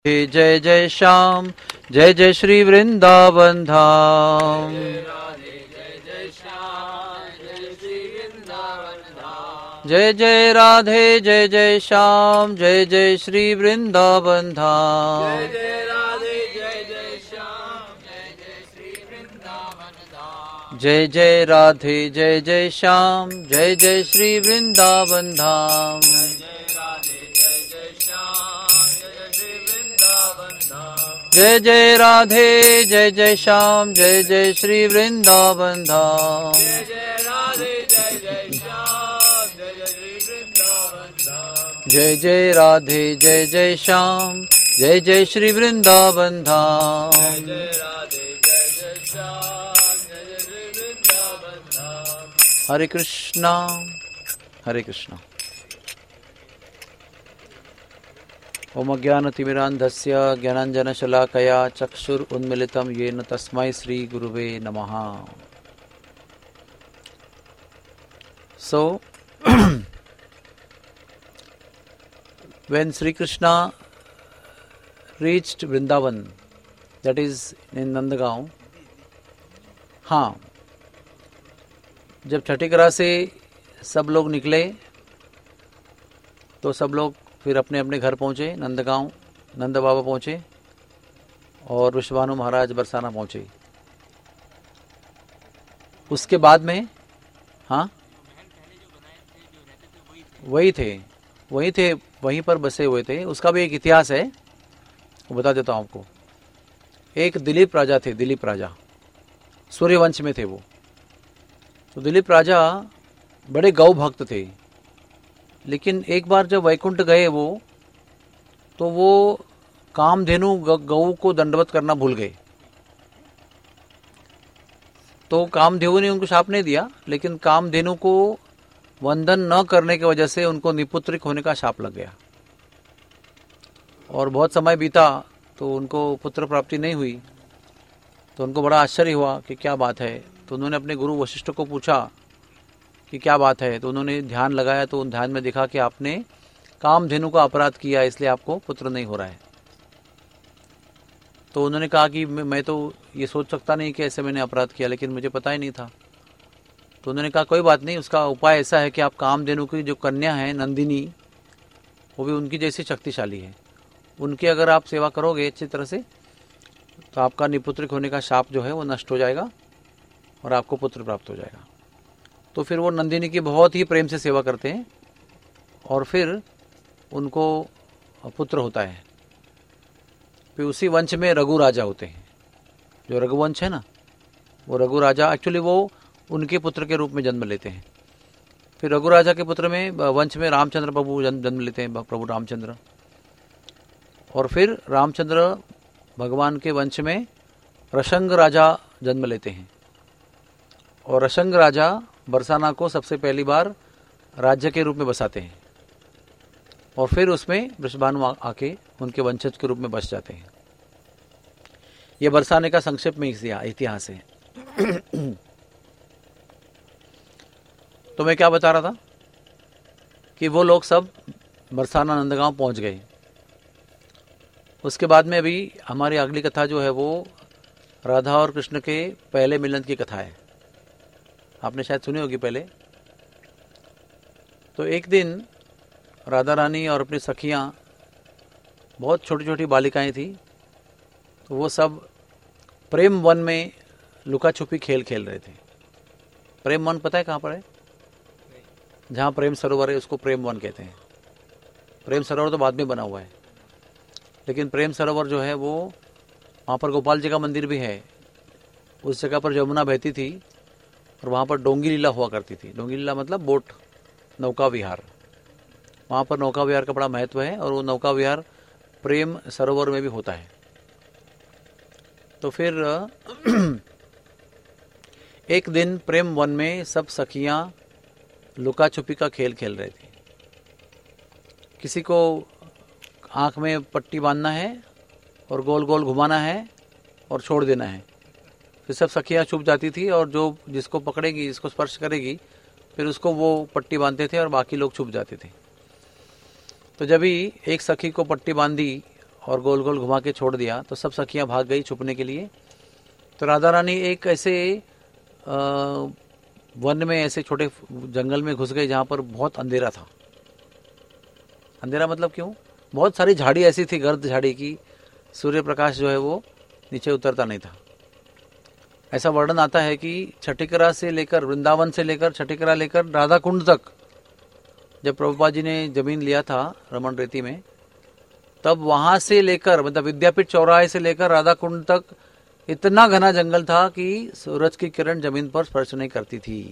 जय जय श्याम जय जय श्री वृंदावन धाम। जय जय राधे जय जय श्याम जय जय श्री वृंदावन धाम। जय जय राधे जय जय श्याम जय जय श्री वृंदावन धाम। जय जय राधे जय जय श्याम जय जय श्री वृंदावन धाम। जय जय राधे जय जय श्याम जय जय श्री वृंदावन धाम। हरे कृष्णा हरे कृष्णा। ओम अज्ञानतिमिरान्धस्य ज्ञानाञ्जनशलाकया चक्षुरुन्मीलितं येन तस्मै श्री गुरुवे नमः। So when Sri Krishna reached Vrindavan, that is in Nandagaon, हाँ, जब छठीकरा से सब लोग निकले तो सब लोग फिर अपने अपने घर पहुँचे। नंदगांव नंद बाबा पहुँचे और विश्वानु महाराज बरसाना पहुँचे। उसके बाद में हाँ वही थे वहीं पर बसे हुए थे। उसका भी एक इतिहास है, वो बता देता हूँ आपको। एक दिलीप राजा थे, दिलीप राजा सूर्यवंश में थे वो। तो दिलीप राजा बड़े गौ भक्त थे, लेकिन एक बार जब वैकुंठ गए वो, तो वो कामधेनु गऊ को दंडवत करना भूल गए। तो कामधेनु ने उनको शाप नहीं दिया, लेकिन कामधेनु को वंदन न करने की वजह से उनको निपुत्रिक होने का शाप लग गया। और बहुत समय बीता तो उनको पुत्र प्राप्ति नहीं हुई। तो उनको बड़ा आश्चर्य हुआ कि क्या बात है। तो उन्होंने अपने गुरु वशिष्ठ को पूछा कि क्या बात है। तो उन्होंने ध्यान लगाया, तो उन ध्यान में देखा कि आपने कामधेनु का अपराध किया, इसलिए आपको पुत्र नहीं हो रहा है। तो उन्होंने कहा कि मैं तो ये सोच सकता नहीं कि ऐसे मैंने अपराध किया, लेकिन मुझे पता ही नहीं था। तो उन्होंने कहा कोई बात नहीं, उसका उपाय ऐसा है कि आप कामधेनु की जो कन्या है नंदिनी, वो भी उनकी जैसी शक्तिशाली है, उनकी अगर आप सेवा करोगे अच्छी तरह से, तो आपका निपुत्रिक होने का शाप जो है वो नष्ट हो जाएगा और आपको पुत्र प्राप्त हो जाएगा। तो फिर वो नंदिनी की बहुत ही प्रेम से सेवा करते हैं और फिर उनको पुत्र होता है। फिर उसी वंश में रघु राजा होते हैं। जो रघुवंश है ना, वो रघु राजा एक्चुअली वो उनके पुत्र के रूप में जन्म लेते हैं। फिर रघु राजा के पुत्र में वंश में रामचंद्र प्रभु जन्म लेते हैं, प्रभु रामचंद्र। और फिर रामचंद्र भगवान के वंश में रशंग राजा जन्म लेते हैं। और रशंग राजा बरसाना को सबसे पहली बार राज्य के रूप में बसाते हैं और फिर उसमें वृषभानु आके उनके वंशज के रूप में बस जाते हैं। ये बरसाने का संक्षेप में इतिहास है। तो मैं क्या बता रहा था कि वो लोग सब बरसाना नंदगांव पहुंच गए। उसके बाद में अभी हमारी अगली कथा जो है वो राधा और कृष्ण के पहले मिलन की कथा है। आपने शायद सुनी होगी पहले। तो एक दिन राधा रानी और अपनी सखियां, बहुत छोटी छोटी बालिकाएं थी, तो वो सब प्रेम वन में लुका छुपी खेल खेल रहे थे। प्रेम वन पता है कहाँ पर है? जहाँ प्रेम सरोवर है उसको प्रेम वन कहते हैं। प्रेम सरोवर तो बाद में बना हुआ है, लेकिन प्रेम सरोवर जो है वो, वहाँ पर गोपाल जी का मंदिर भी है। उस जगह पर यमुना बहती थी और वहाँ पर डोंगी लीला हुआ करती थी। डोंगी लीला मतलब बोट, नौका विहार। वहाँ पर नौका विहार का बड़ा महत्व है और वो नौका विहार प्रेम सरोवर में भी होता है। तो फिर एक दिन प्रेम वन में सब सखियाँ लुका छुपी का खेल खेल रहे थे। किसी को आँख में पट्टी बांधना है और गोल गोल घुमाना है और छोड़ देना है। फिर सब सखियाँ छुप जाती थी और जो जिसको पकड़ेगी, जिसको स्पर्श करेगी, फिर उसको वो पट्टी बांधते थे और बाकी लोग छुप जाते थे। तो जब ही एक सखी को पट्टी बांधी और गोल गोल घुमा के छोड़ दिया, तो सब सखियां भाग गई छुपने के लिए। तो राधा रानी एक ऐसे वन में, ऐसे छोटे जंगल में घुस गई जहाँ पर बहुत अंधेरा था। अंधेरा मतलब क्यों? बहुत सारी झाड़ी ऐसी थी, गर्द झाड़ी की, सूर्य प्रकाश जो है वो नीचे उतरता नहीं था। ऐसा वर्णन आता है कि छठिकरा से लेकर, वृंदावन से लेकर छठिकरा लेकर राधा कुंड तक, जब प्रभुपाद जी ने जमीन लिया था रमन रेती में, तब वहां से लेकर, मतलब विद्यापीठ चौराहे से लेकर राधा कुंड तक इतना घना जंगल था कि सूरज की किरण जमीन पर स्पर्श नहीं करती थी।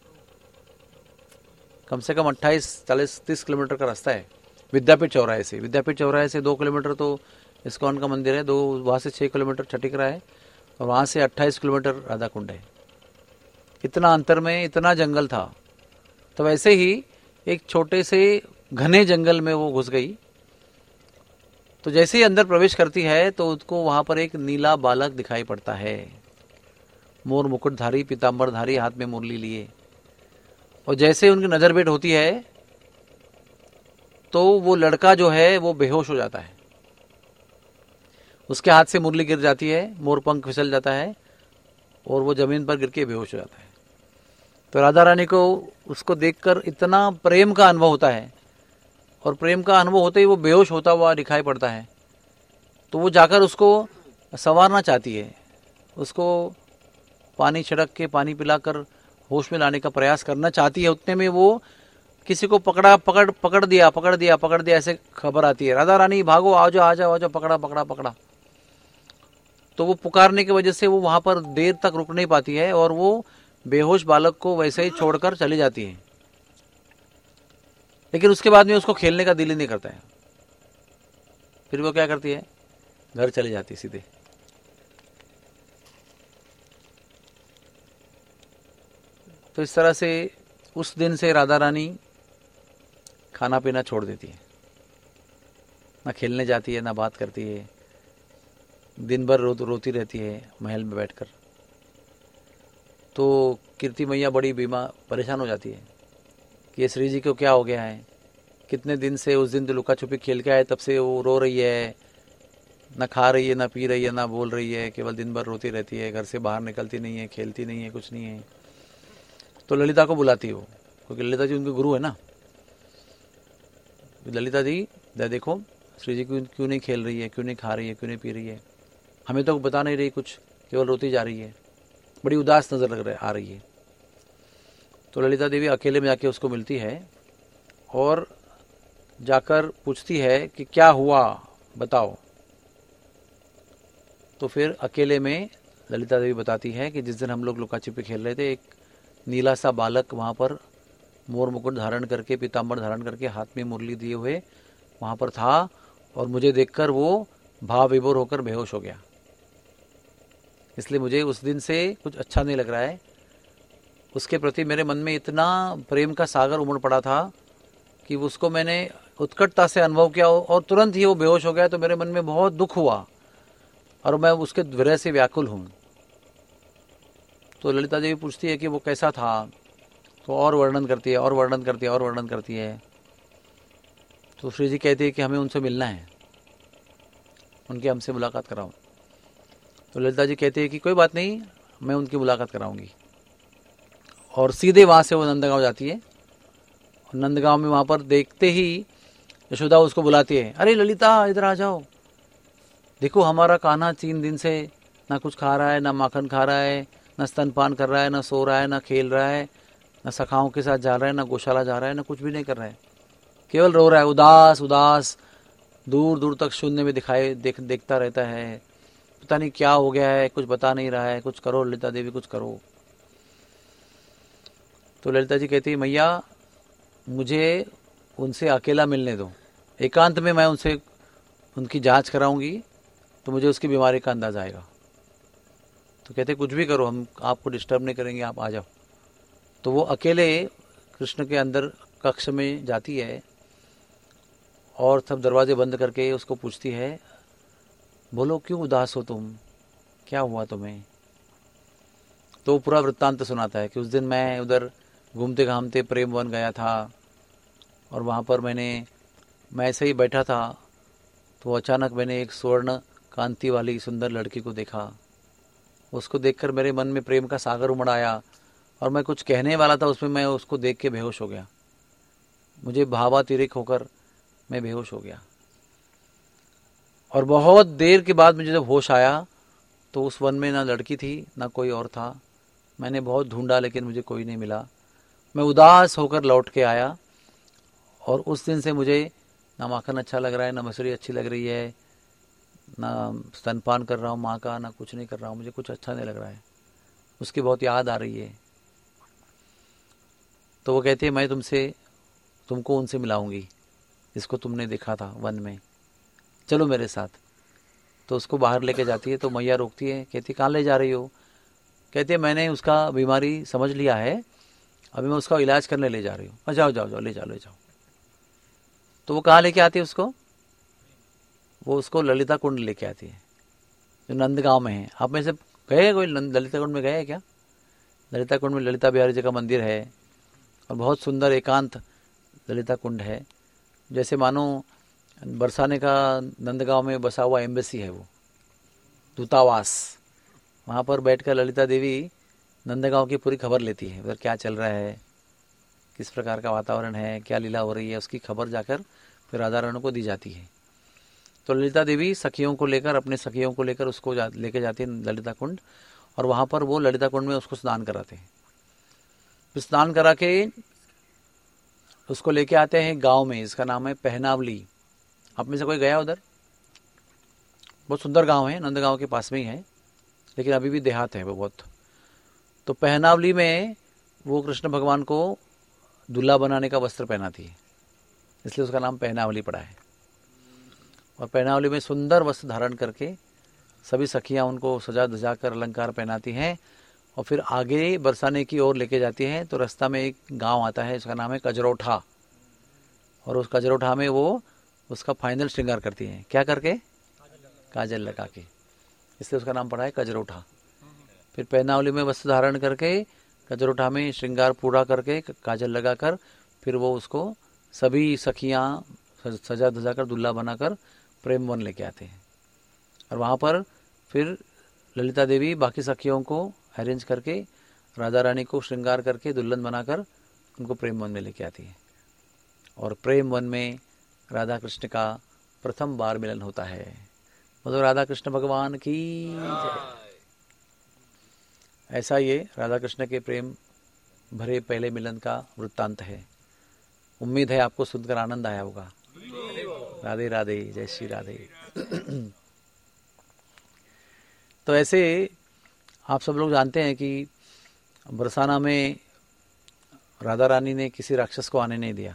कम से कम 28-30 किलोमीटर का रास्ता है विद्यापीठ चौराहे से। विद्यापीठ चौराहे से 2 किलोमीटर तो इस्कॉन का मंदिर है, वहां से 6 किलोमीटर छठिकरा है, और वहां से 28 किलोमीटर राधा कुंड है। इतना अंतर में इतना जंगल था। तो वैसे ही एक छोटे से घने जंगल में वो घुस गई। तो जैसे ही अंदर प्रवेश करती है तो उसको वहां पर एक नीला बालक दिखाई पड़ता है, मोर मुकुटधारी, पीताम्बरधारी, हाथ में मुरली लिए। और जैसे उनकी नजर भेंट होती है तो वो लड़का जो है वो बेहोश हो जाता है, उसके हाथ से मुरली गिर जाती है, मोर पंख फिसल जाता है और वो जमीन पर गिर के बेहोश हो जाता है। तो राधा रानी को उसको देखकर इतना प्रेम का अनुभव होता है, और प्रेम का अनुभव होते ही वो बेहोश होता हुआ दिखाई पड़ता है। तो वो जाकर उसको संवारना चाहती है, उसको पानी छिड़क के, पानी पिलाकर होश में लाने का प्रयास करना चाहती है। उतने में वो किसी को पकड़ दिया ऐसे खबर आती है, राधा रानी भागो, आ जाओ, पकड़ा। तो वो पुकारने की वजह से वो वहां पर देर तक रुक नहीं पाती है, और वो बेहोश बालक को वैसे ही छोड़कर चली जाती है। लेकिन उसके बाद में उसको खेलने का दिल ही नहीं करता है। फिर वो क्या करती है, घर चली जाती है सीधे। तो इस तरह से उस दिन से राधा रानी खाना पीना छोड़ देती है, ना खेलने जाती है, ना बात करती है, दिन भर रोती रहती है महल में बैठकर। तो कीर्ति मैया बड़ी परेशान हो जाती है कि ये श्री जी को क्या हो गया है, कितने दिन से, उस दिन तो लुका छुपी खेल के आए तब से वो रो रही है, ना खा रही है, ना पी रही है, ना बोल रही है, केवल दिन भर रोती रहती है, घर से बाहर निकलती नहीं है, खेलती नहीं है, कुछ नहीं है। तो ललिता को बुलाती हो, क्योंकि ललिता जी उनके गुरु है ना। ललिता जी देखो श्री जी क्यों नहीं खेल रही है, क्यों नहीं खा रही है, क्यों नहीं पी रही है, हमें तो बता नहीं रही कुछ, केवल रोती जा रही है, बड़ी उदास नजर आ रही है। तो ललिता देवी अकेले में जाके उसको मिलती है और जाकर पूछती है कि क्या हुआ बताओ। तो फिर अकेले में ललिता देवी बताती है कि जिस दिन हम लोग लुका छिपी खेल रहे थे, एक नीला सा बालक वहाँ पर मोर मुकुट धारण करके, पीताम्बर धारण करके, हाथ में मुरली दिए हुए वहाँ पर था, और मुझे देखकर वो भाव विभोर होकर बेहोश हो गया। इसलिए मुझे उस दिन से कुछ अच्छा नहीं लग रहा है। उसके प्रति मेरे मन में इतना प्रेम का सागर उमड़ पड़ा था कि उसको मैंने उत्कटता से अनुभव किया, और तुरंत ही वो बेहोश हो गया। तो मेरे मन में बहुत दुख हुआ और मैं उसके विरह से व्याकुल हूँ। तो ललिता देवी पूछती है कि वो कैसा था, तो और वर्णन करती है। तो श्री जी कहते हैं कि हमें उनसे मिलना है, उनकी हमसे मुलाकात कराओ। तो ललिता जी कहते हैं कि कोई बात नहीं, मैं उनकी मुलाकात कराऊंगी। और सीधे वहाँ से वो नंदगांव जाती है। और नंदगांव में वहाँ पर देखते ही यशोदा उसको बुलाती है, अरे ललिता इधर आ जाओ, देखो हमारा कान्हा 3 दिन से ना कुछ खा रहा है, ना माखन खा रहा है, ना स्तनपान कर रहा है, ना सो रहा है, ना खेल रहा है, ना सखाओं के साथ जा रहा है, ना गौशाला जा रहा है, ना कुछ भी नहीं कर रहा है, केवल रो रहा है, उदास दूर दूर तक शून्य में देखता रहता है। पता नहीं क्या हो गया है, कुछ बता नहीं रहा है, कुछ करो ललिता देवी, कुछ करो। तो ललिता जी कहती है, मैया मुझे उनसे अकेला मिलने दो, एकांत में मैं उनसे उनकी जांच कराऊंगी तो मुझे उसकी बीमारी का अंदाज आएगा। तो कहते कुछ भी करो, हम आपको डिस्टर्ब नहीं करेंगे, आप आ जाओ। तो वो अकेले कृष्ण के अंदर कक्ष में जाती है और सब दरवाजे बंद करके उसको पूछती है, बोलो क्यों उदास हो तुम, क्या हुआ तुम्हें। तो वो पूरा वृत्तांत सुनाता है कि उस दिन मैं उधर घूमते घामते प्रेम वन गया था, और वहाँ पर मैं ऐसे ही बैठा था तो अचानक मैंने एक स्वर्ण कांति वाली सुंदर लड़की को देखा। उसको देखकर मेरे मन में प्रेम का सागर उमड़ आया और मैं कुछ कहने वाला था, उसमें मैं उसको देख के बेहोश हो गया। मुझे भावातिरेक होकर मैं बेहोश हो गया। और बहुत देर के बाद मुझे जब होश आया तो उस वन में ना लड़की थी ना कोई और था। मैंने बहुत ढूंढा लेकिन मुझे कोई नहीं मिला। मैं उदास होकर लौट के आया और उस दिन से मुझे ना माखन अच्छा लग रहा है, ना मसूरी अच्छी लग रही है, ना स्तनपान कर रहा हूँ माँ का, ना कुछ नहीं कर रहा हूँ। मुझे कुछ अच्छा नहीं लग रहा है। उसकी बहुत याद आ रही है। तो वो कहती है मैं तुमको उनसे मिलाऊंगी जिसको तुमने देखा था वन में, चलो मेरे साथ। तो उसको बाहर लेके जाती है तो मैया रोकती है, कहती कहाँ ले जा रही हो? कहती है मैंने उसका बीमारी समझ लिया है, अभी मैं उसका इलाज करने ले जा रही हूँ। जाओ जाओ जाओ, ले जाओ। तो वो कहाँ लेके आती है उसको? वो उसको ललिता कुंड लेके आती है जो नंदगांव में है। आप में से गए कोई ललिता कुंड में गए क्या? ललिता कुंड में ललिता बिहारी जी का मंदिर है और बहुत सुंदर एकांत ललिता कुंड है। जैसे मानो बरसाने का नंदगांव में बसा हुआ एम्बेसी है, वो दूतावास। वहाँ पर बैठकर ललिता देवी नंदगांव की पूरी खबर लेती है, उधर क्या चल रहा है, किस प्रकार का वातावरण है, क्या लीला हो रही है, उसकी खबर जाकर फिर राधा रानी को दी जाती है। तो ललिता देवी सखियों को लेकर, अपने सखियों को लेकर उसको लेके जाती है ललिता कुंड, और वहाँ पर वो ललिता कुंड में उसको स्नान कराते हैं। फिर स्नान करा के उसको लेके आते हैं गांव में, इसका नाम है पहनावली। आप में से कोई गया उधर? बहुत सुंदर गांव है, नंदगांव के पास में ही है, लेकिन अभी भी देहात है वो बहुत। तो पहनावली में वो कृष्ण भगवान को दूल्हा बनाने का वस्त्र पहनाती है, इसलिए उसका नाम पहनावली पड़ा है। और पहनावली में सुंदर वस्त्र धारण करके सभी सखियां उनको सजा धजा कर अलंकार पहनाती हैं और फिर आगे बरसाने की ओर लेके जाती हैं। तो रास्ता में एक गांव आता है, उसका नाम है कजरोठा, और उस कजरोठा में वो उसका फाइनल श्रृंगार करती हैं। क्या करके? काजल लगा के, इसलिए उसका नाम पड़ा है कजरोठा। फिर पहनावली में वस्त्र धारण करके कजरोठा में श्रृंगार पूरा करके काजल लगाकर फिर वो उसको सभी सखियां सजा धजा कर दुल्हा बनाकर प्रेम वन लेके आते हैं। और वहाँ पर फिर ललिता देवी बाकी सखियों को अरेंज करके राधा रानी को श्रृंगार करके दुल्हन बनाकर उनको प्रेम वन में लेके आती है। और प्रेम वन में राधा कृष्ण का प्रथम बार मिलन होता है। मतलब राधा कृष्ण भगवान की जय। ऐसा ये राधा कृष्ण के प्रेम भरे पहले मिलन का वृत्तांत है। उम्मीद है आपको सुनकर आनंद आया होगा। राधे राधे, जय श्री राधे। तो ऐसे आप सब लोग जानते हैं कि बरसाना में राधा रानी ने किसी राक्षस को आने नहीं दिया।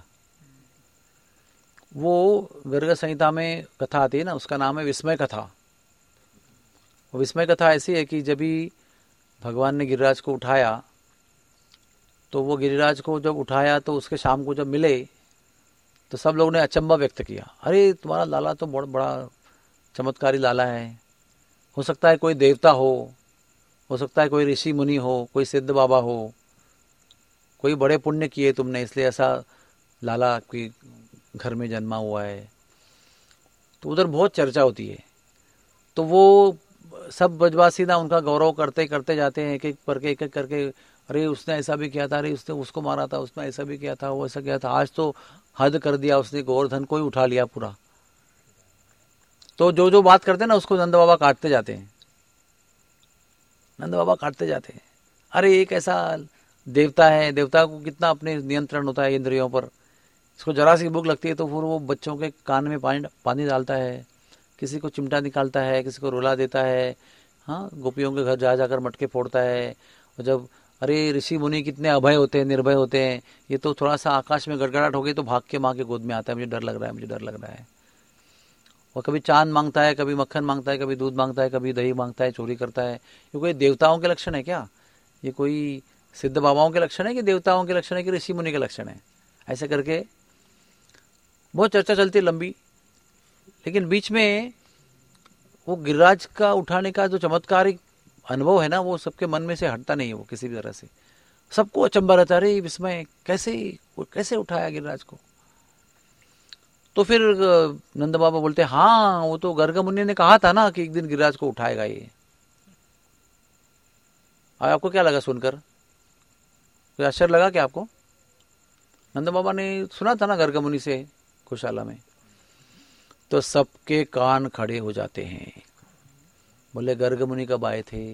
वो गर्ग संहिता में कथा आती है ना, उसका नाम है विस्मय कथा। वो विस्मय कथा ऐसी है कि जब भी भगवान ने गिरिराज को उठाया, तो वो गिरिराज को जब उठाया तो उसके शाम को जब मिले तो सब लोगों ने अचंभा व्यक्त किया। अरे तुम्हारा लाला तो बहुत बड़ा चमत्कारी लाला है, हो सकता है कोई देवता हो सकता है कोई ऋषि मुनि हो, कोई सिद्ध बाबा हो, कोई बड़े पुण्य किए तुमने, इसलिए ऐसा लाला आपके घर में जन्मा हुआ है। तो उधर बहुत चर्चा होती है। तो वो सब ब्रजवासी ना उनका गौरव करते करते जाते हैं, एक एक करके अरे उसने ऐसा भी किया था, अरे उसने उसको मारा था, उसने ऐसा भी किया था, वो ऐसा किया था, आज तो हद कर दिया उसने, गोवर्धन को ही उठा लिया पूरा। तो जो जो बात करते हैं ना उसको नंद बाबा काटते जाते हैं, नंद बाबा काटते जाते हैं। अरे एक ऐसा देवता है, देवता को कितना अपने नियंत्रण होता है इंद्रियों पर, इसको जरा सी भूख लगती है तो फिर वो बच्चों के कान में पानी डालता है, किसी को चिमटा निकालता है, किसी को रुला देता है, हाँ गोपियों के घर जा जाकर मटके फोड़ता है। और जब अरे ऋषि मुनि कितने अभय होते हैं, निर्भय होते हैं, ये तो थोड़ा सा आकाश में गड़गड़ाहट हो गई तो भाग के माँ के गोद में आता है, मुझे डर लग रहा है, मुझे डर लग रहा है। वो कभी चांद मांगता है, कभी मक्खन मांगता है, कभी दूध मांगता है, कभी दही मांगता है, चोरी करता है। ये कोई देवताओं के लक्षण है क्या? ये कोई सिद्ध बाबाओं के लक्षण है कि देवताओं के लक्षण है कि ऋषि मुनि के लक्षण है? ऐसे करके बहुत चर्चा चलती है लंबी। लेकिन बीच में वो गिरिराज का उठाने का जो चमत्कारिक अनुभव है ना, वो सबके मन में से हटता नहीं है वो किसी भी तरह से। सबको अचंभा रहता है, अरे विस्मय कैसे उठाया गिरिराज को। तो फिर नंद बाबा बोलते हाँ वो तो गर्ग मुनि ने कहा था ना कि एक दिन गिरिराज को उठाएगा ये। आपको क्या लगा सुनकर, कोई आश्चर्य लगा क्या आपको? नंद बाबा ने सुना था ना गर्ग मुनि से गौशाला में। तो सबके कान खड़े हो जाते हैं, बोले गर्ग मुनि कब आए थे?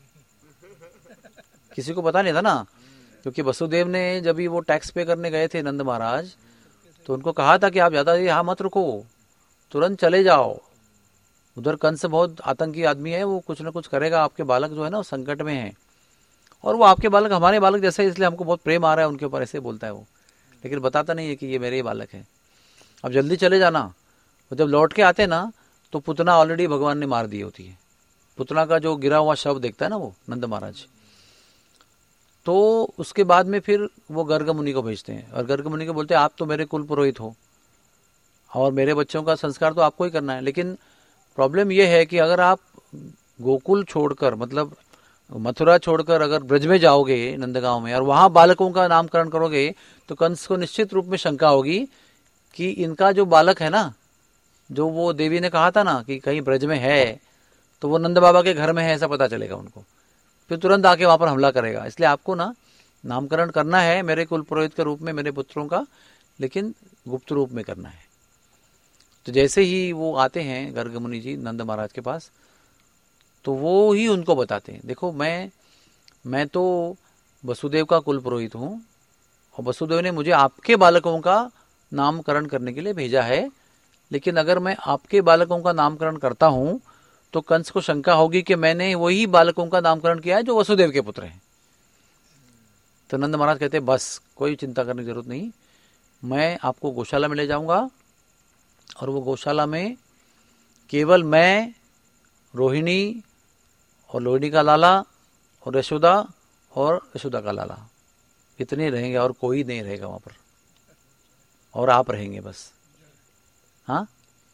किसी को पता नहीं था ना, क्योंकि वसुदेव ने जब भी वो टैक्स पे करने गए थे नंद महाराज, तो उनको कहा था कि आप ज्यादा यहाँ मत रुको, तुरंत चले जाओ, उधर कंस बहुत आतंकी आदमी है, वो कुछ ना कुछ करेगा, आपके बालक जो है ना वो संकट में है, और वो आपके बालक हमारे बालक जैसे, इसलिए हमको बहुत प्रेम आ रहा है उनके ऊपर, ऐसे बोलता है वो, लेकिन बताता नहीं है कि ये मेरे ही बालक है, अब जल्दी चले जाना। और जब लौट के आते ना तो पुतना ऑलरेडी भगवान ने मार दी होती है, पुतना का जो गिरा हुआ शव देखता है ना वो नंद महाराज। तो उसके बाद में फिर वो गर्ग मुनि को भेजते हैं, और गर्ग मुनि को बोलते हैं आप तो मेरे कुल पुरोहित हो और मेरे बच्चों का संस्कार तो आपको ही करना है, लेकिन प्रॉब्लम यह है कि अगर आप गोकुल छोड़कर, मतलब मथुरा छोड़कर अगर ब्रज में जाओगे नंदगांव में, और वहां बालकों का नामकरण करोगे, तो कंस को निश्चित रूप में शंका होगी कि इनका जो बालक है ना, जो वो देवी ने कहा था ना कि कहीं ब्रज में है, तो वो नंद बाबा के घर में है, ऐसा पता चलेगा उनको, फिर तुरंत आके वहां पर हमला करेगा। इसलिए आपको ना नामकरण करना है मेरे कुल पुरोहित के रूप में मेरे पुत्रों का, लेकिन गुप्त रूप में करना है। तो जैसे ही वो आते हैं गर्ग मुनि जी नंद महाराज के पास, तो वो ही उनको बताते हैं, देखो मैं तो वसुदेव का कुल पुरोहित हूँ, और वसुदेव ने मुझे आपके बालकों का नामकरण करने के लिए भेजा है, लेकिन अगर मैं आपके बालकों का नामकरण करता हूं तो कंस को शंका होगी कि मैंने वही बालकों का नामकरण किया है जो वसुदेव के पुत्र हैं। तो नंद महाराज कहते हैं बस कोई चिंता करने की जरूरत नहीं, मैं आपको गौशाला में ले जाऊंगा, और वो गौशाला में केवल मैं, रोहिणी और लोहिणी का लाला और यशोदा और यशोदा का लाला, इतने रहेंगे और कोई नहीं रहेगा वहां पर, और आप रहेंगे बस। हाँ,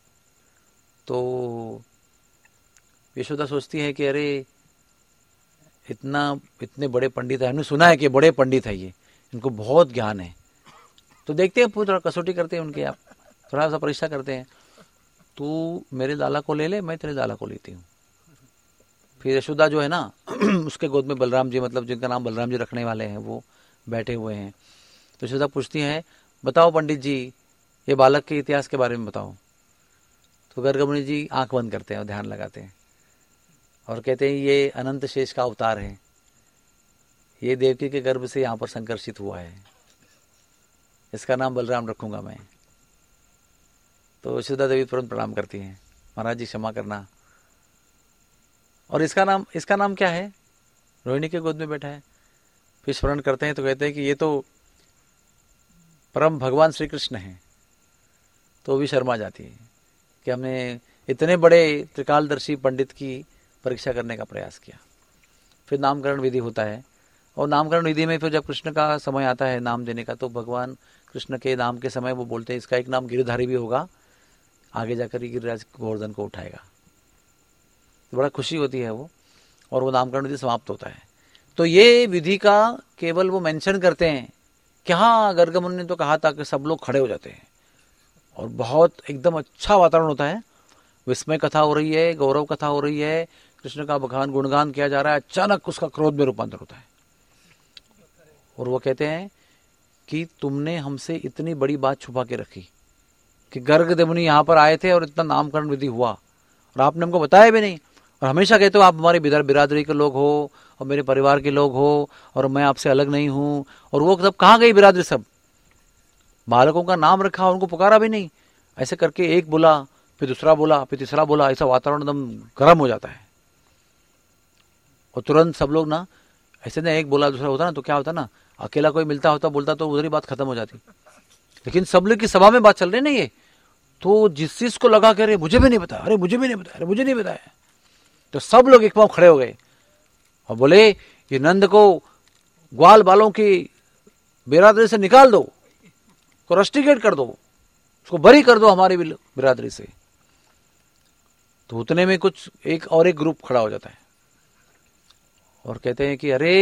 तो यशोदा सोचती है कि अरे इतने बड़े पंडित है, हमने सुना है कि बड़े पंडित है ये, इनको बहुत ज्ञान है, तो देखते हैं पूरा कसौटी करते हैं उनके, आप थोड़ा सा परीक्षा करते हैं, तू मेरे लाला को ले ले, मैं तेरे लाला को लेती हूँ। फिर यशोदा जो है ना उसके गोद में बलराम जी, मतलब जिनका नाम बलराम जी रखने वाले हैं, वो बैठे हुए हैं। तो यशोदा पूछती है बताओ पंडित जी ये बालक के इतिहास के बारे में बताओ। तो गर्ग मुनि जी आंख बंद करते हैं और ध्यान लगाते हैं और कहते हैं ये अनंत शेष का अवतार है, ये देवकी के गर्भ से यहाँ पर संकर्षित हुआ है, इसका नाम बलराम रखूंगा मैं। तो यशोदा देवी तुरंत प्रणाम करती हैं, महाराज जी क्षमा करना। और इसका नाम क्या है? रोहिणी के गोद में बैठा है। फिर स्मरण करते हैं तो कहते हैं कि ये तो परम भगवान श्री कृष्ण हैं। तो भी शर्मा जाती है कि हमने इतने बड़े त्रिकालदर्शी पंडित की परीक्षा करने का प्रयास किया। फिर नामकरण विधि होता है, और नामकरण विधि में फिर जब कृष्ण का समय आता है नाम देने का, तो भगवान कृष्ण के नाम के समय वो बोलते हैं इसका एक नाम गिरधारी भी होगा, आगे जाकर ही गिरिराज गोवर्धन को उठाएगा। तो बड़ा खुशी होती है वो, और वो नामकरण विधि समाप्त होता है। तो ये विधि का केवल वो मेंशन करते हैं कि हाँ गर्ग मुनि ने तो कहा था कि सब लोग खड़े हो जाते हैं, और बहुत एकदम अच्छा वातावरण होता है, विस्मय कथा हो रही है, गौरव कथा हो रही है, कृष्ण का बखान गुणगान किया जा रहा है। अचानक उसका क्रोध में रूपांतर होता है, और वो कहते हैं कि तुमने हमसे इतनी बड़ी बात छुपा के रखी कि गर्ग मुनि यहाँ पर आए थे और इतना नामकरण विधि हुआ, और आपने हमको बताया भी नहीं, और हमेशा कहते हो आप हमारी बिरादरी के लोग हो और मेरे परिवार के लोग हो, और मैं आपसे अलग नहीं हूं। और वो सब कहाँ गई बिरादरी? सब बालकों का नाम रखा, उनको पुकारा भी नहीं। ऐसे करके एक बोला, फिर दूसरा बोला, फिर तीसरा बोला, ऐसा वातावरण एकदम गर्म हो जाता है। और तुरंत सब लोग ना ऐसे ना, एक बोला दूसरा होता ना, तो क्या होता ना, अकेला कोई मिलता होता बोलता तो उधर ही बात खत्म हो जाती। लेकिन सब लोग की सभा में बात चल रही ना ये, तो जिस चीज को लगा के मुझे भी नहीं बताया, अरे मुझे भी नहीं बताया, अरे मुझे नहीं बताया, तो सब लोग एक पांव खड़े हो गए और बोले ये नंद को ग्वाल बालों की बिरादरी से निकाल दो, को रस्टिकेट कर दो, उसको बरी कर दो हमारी बिरादरी से। तो उतने में कुछ एक ग्रुप खड़ा हो जाता है और कहते हैं कि अरे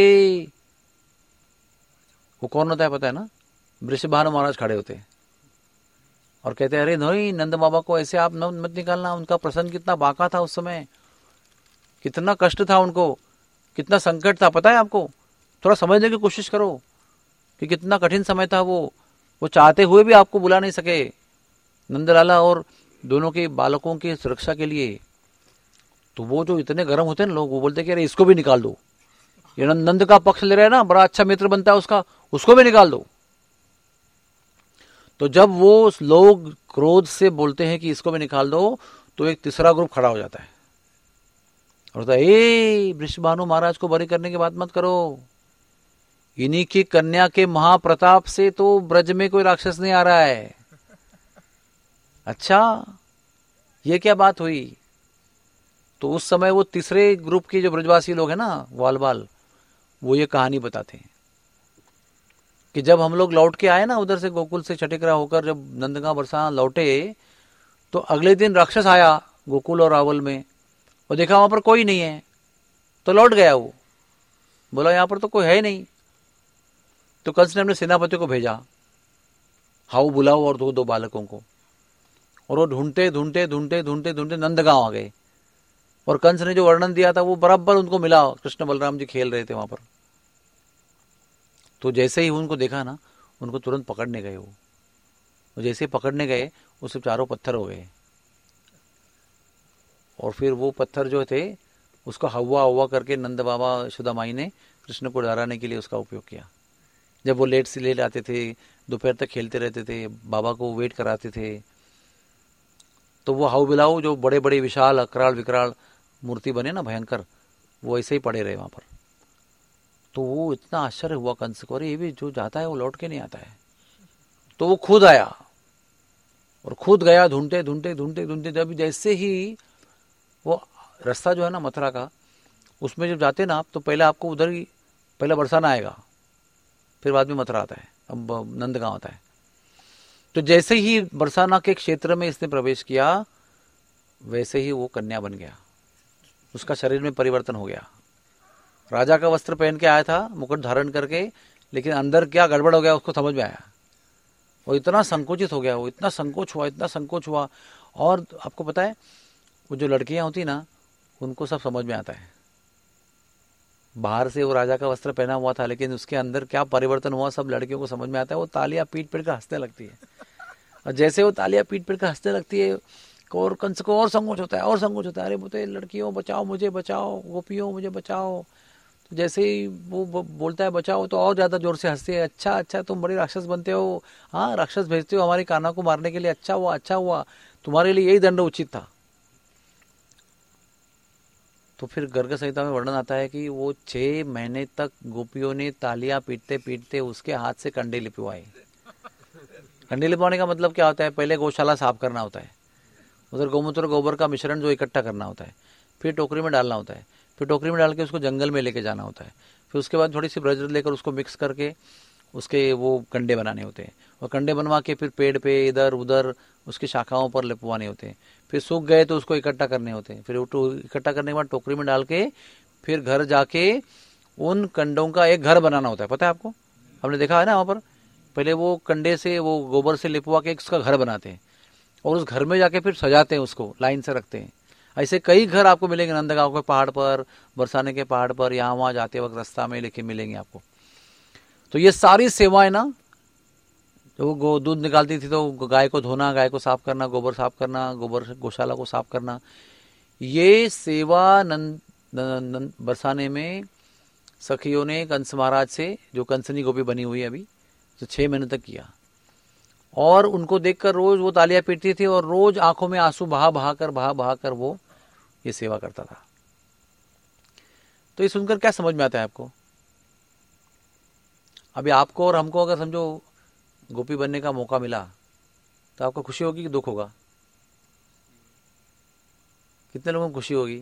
वो कौन होता है पता है ना? वृषभानु महाराज खड़े होते हैं और कहते हैं अरे नहीं नंद बाबा को ऐसे आप मत निकालना, उनका प्रसंग कितना बाका था उस समय, कितना कष्ट था उनको, कितना संकट था, पता है आपको? थोड़ा समझने की कोशिश करो कि कितना कठिन समय था वो चाहते हुए भी आपको बुला नहीं सके नंदलाला और दोनों के बालकों की सुरक्षा के लिए। तो वो जो इतने गर्म होते हैं ना लोग, वो बोलते कि अरे इसको भी निकाल दो, ये नंद का पक्ष ले रहे हैं ना, बड़ा अच्छा मित्र बनता है उसका, उसको भी निकाल दो। तो जब वो लोग क्रोध से बोलते हैं कि इसको भी निकाल दो, तो एक तीसरा ग्रुप खड़ा हो जाता है और बोलता है ए वृषभानु महाराज को बरी करने की बात मत करो, इन्हीं की कन्या के महाप्रताप से तो ब्रज में कोई राक्षस नहीं आ रहा है। अच्छा, ये क्या बात हुई? तो उस समय वो तीसरे ग्रुप के जो ब्रजवासी लोग हैं ना, वाल, वो ये कहानी बताते हैं कि जब हम लोग लौट के आए ना उधर से गोकुल से छटिकरा होकर, जब नंदगांव बरसाना लौटे, तो अगले दिन राक्षस आया गोकुल और रावल में, और देखा वहां पर कोई नहीं है, तो लौट गया वो, बोला यहां पर तो कोई है नहीं। तो कंस ने अपने सेनापति को भेजा, हाउ बुलाओ और दो बालकों को, और वो ढूंढते ढूंढते ढूंढते ढूंढते ढूंढते नंदगांव आ गए। और कंस ने जो वर्णन दिया था वो बराबर उनको मिला, कृष्ण बलराम जी खेल रहे थे वहां पर। तो जैसे ही उनको देखा ना, उनको तुरंत पकड़ने गए वो जैसे ही पकड़ने गए, उससे चारों पत्थर हो गए, और फिर वो पत्थर जो थे उसको हवा हवा करके नंद बाबा सुदामाई ने कृष्ण को डराने के लिए उसका उपयोग किया। जब वो लेट से लेट आते थे, दोपहर तक खेलते रहते थे, बाबा को वेट कराते थे, तो वो हाउ बिलाऊ जो बड़े बड़े विशाल अकराल विकराल मूर्ति बने ना भयंकर, वो ऐसे ही पड़े रहे वहां पर। तो वो इतना आश्चर्य हुआ कंस को, अरे ये भी जो जाता है वो लौट के नहीं आता है। तो वो खुद आया और खुद गया ढूंढते ढूंढते ढूंढते ढूंढते, जब जैसे ही वो रास्ता जो है ना मथुरा का, उसमें जब जाते ना आप, तो पहले आपको उधर ही पहले बरसाना आएगा, फिर बाद में मथुरा आता है, अब नंदगांव आता है। तो जैसे ही बरसाना के क्षेत्र में इसने प्रवेश किया, वैसे ही वो कन्या बन गया, उसका शरीर में परिवर्तन हो गया। राजा का वस्त्र पहन के आया था, मुकुट धारण करके, लेकिन अंदर क्या गड़बड़ हो गया उसको समझ में आया। वो इतना संकोचित हो गया, वो इतना संकोच हुआ। और आपको पता है वो जो लड़कियां होती ना, उनको सब समझ में आता है। बाहर से वो राजा का वस्त्र पहना हुआ था, लेकिन उसके अंदर क्या परिवर्तन हुआ सब लड़कियों को समझ में आता है। वो तालियां पीट पीट कर हंसने लगती है, और जैसे वो तालियां पीट पीट कर हंसने लगती है, और कंस को और संकोच होता है, अरे बोलते लड़कियों बचाओ मुझे, बचाओ गोपियों मुझे बचाओ। तो जैसे ही वो बोलता है बचाओ, तो और ज्यादा जोर से हंसते हैं, अच्छा तुम बड़ी राक्षस बनते हो, हाँ राक्षस भेजते हो हमारी कान्हा को मारने के लिए, अच्छा हुआ तुम्हारे लिए यही दंड उचित था। तो फिर गर्ग संहिता में वर्णन आता है कि वो 6 महीने तक गोपियों ने तालियां पीटते पीटते उसके हाथ से कंडे लिपवाए। कंडे लिपवाने का मतलब क्या होता है? पहले गौशाला साफ करना होता है, उधर गौमूत्र गोबर का मिश्रण जो इकट्ठा करना होता है, फिर टोकरी में डालना होता है, फिर टोकरी में डाल के उसको जंगल में लेके जाना होता है, फिर उसके बाद थोड़ी सी ब्रज लेकर उसको मिक्स करके उसके वो कंडे बनाने होते हैं, और कंडे बनवा के फिर पेड़ पे इधर उधर उसकी शाखाओं पर लिपवाने होते हैं। फिर सूख गए तो उसको इकट्ठा करने होते हैं, फिर इकट्ठा करने के बाद टोकरी में डाल के फिर घर जाके उन कंडों का एक घर बनाना होता है। पता है आपको? हमने देखा है ना, वहाँ पर पहले वो कंडे से वो गोबर से लिपवा के उसका घर बनाते हैं, और उस घर में जाके फिर सजाते हैं, उसको लाइन से रखते हैं। ऐसे कई घर आपको मिलेंगे नंदगांव के पहाड़ पर, बरसाने के पहाड़ पर, यहाँ वहाँ जाते वक्त रास्ता में लेके मिलेंगे आपको। तो ये सारी सेवाएं ना, जो दूध निकालती थी तो गाय को धोना, गाय को साफ करना, गोबर साफ करना, गोबर गौशाला को साफ करना, ये सेवा बरसाने में सखियों ने कंस महाराज से, जो कंसनी गोपी बनी हुई है अभी, तो 6 महीने तक किया। और उनको देखकर रोज वो तालियां पीटती थी, और रोज आंखों में आंसू बहा कर वो ये सेवा करता था। तो ये सुनकर क्या समझ में आता है आपको? अभी आपको और हमको अगर समझो गोपी बनने का मौका मिला, तो आपको खुशी होगी कि दुख होगा? कितने लोगों को खुशी होगी?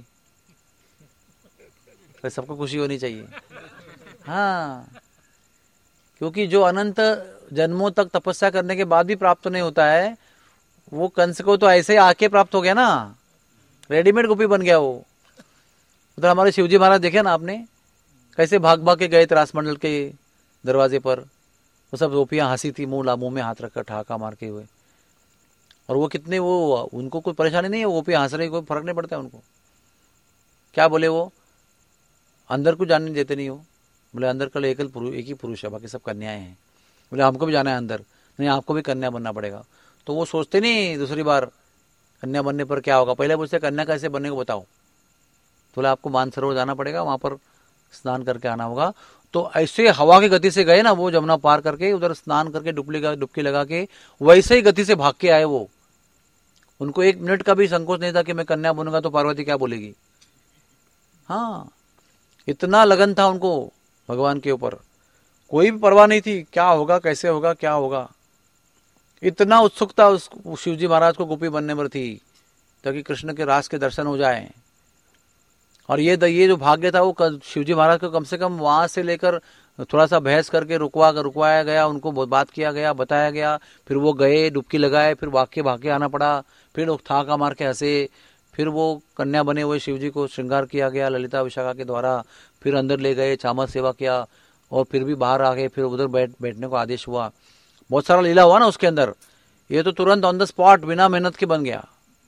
तो सबको खुशी होनी चाहिए, हाँ, क्योंकि जो अनंत जन्मों तक तपस्या करने के बाद भी प्राप्त नहीं होता है, वो कंस को तो ऐसे ही आके प्राप्त हो गया ना, रेडीमेड गोपी बन गया वो। उधर हमारे शिवजी महाराज देखे ना आपने, कैसे भाग भाग के गए त्रास मंडल के दरवाजे पर, वो सब गोपियां हंसी थी, मुंह में हाथ रखकर ठहाका मार के हुए। और वो कितने, वो उनको कोई परेशानी नहीं है, वो भी हंस रहे, कोई फर्क नहीं पड़ता है उनको। क्या बोले वो, अंदर को जाने देते नहीं हो। बोले अंदर कल एक ही पुरुष है, बाकी सब कन्याएं हैं। बोले हमको भी जाना है अंदर। नहीं, आपको भी कन्या बनना पड़ेगा। तो वो सोचते नहीं दूसरी बार कन्या बनने पर क्या होगा, पहले पूछते कन्या कैसे बनने को बताओ। तो बोले आपको मानसरोवर जाना पड़ेगा, वहां पर स्नान करके आना होगा। तो ऐसे हवा की गति से गए ना वो, जमुना पार करके उधर स्नान करके डुबकी लगा के वैसे ही गति से भाग के आए वो। उनको 1 मिनट का भी संकोच नहीं था कि मैं कन्या बनूंगा तो पार्वती क्या बोलेगी। हाँ, इतना लगन था उनको भगवान के ऊपर, कोई भी परवाह नहीं थी क्या होगा, कैसे होगा, क्या होगा। इतना उत्सुकता उस शिवजी महाराज को गोपी बनने पर थी ताकि कृष्ण के रास के दर्शन हो जाए। और ये जो भाग्य था वो शिवजी महाराज को कम से कम वहां से लेकर थोड़ा सा बहस करके रुकवाया गया, उनको बात किया गया, बताया गया। फिर वो गए, डुबकी लगाए, फिर भाग के आना पड़ा। फिर लोग था मार के हंसे। फिर वो कन्या बने हुए शिवजी को श्रृंगार किया गया ललिता विशाखा के द्वारा। फिर अंदर ले गए, चामर सेवा किया, और फिर भी बाहर आ गए। फिर उधर बैठने को आदेश हुआ। बहुत सारा लीला हुआ ना उसके अंदर। ये तो तुरंत ऑन द स्पॉट बिना मेहनत के बन गया।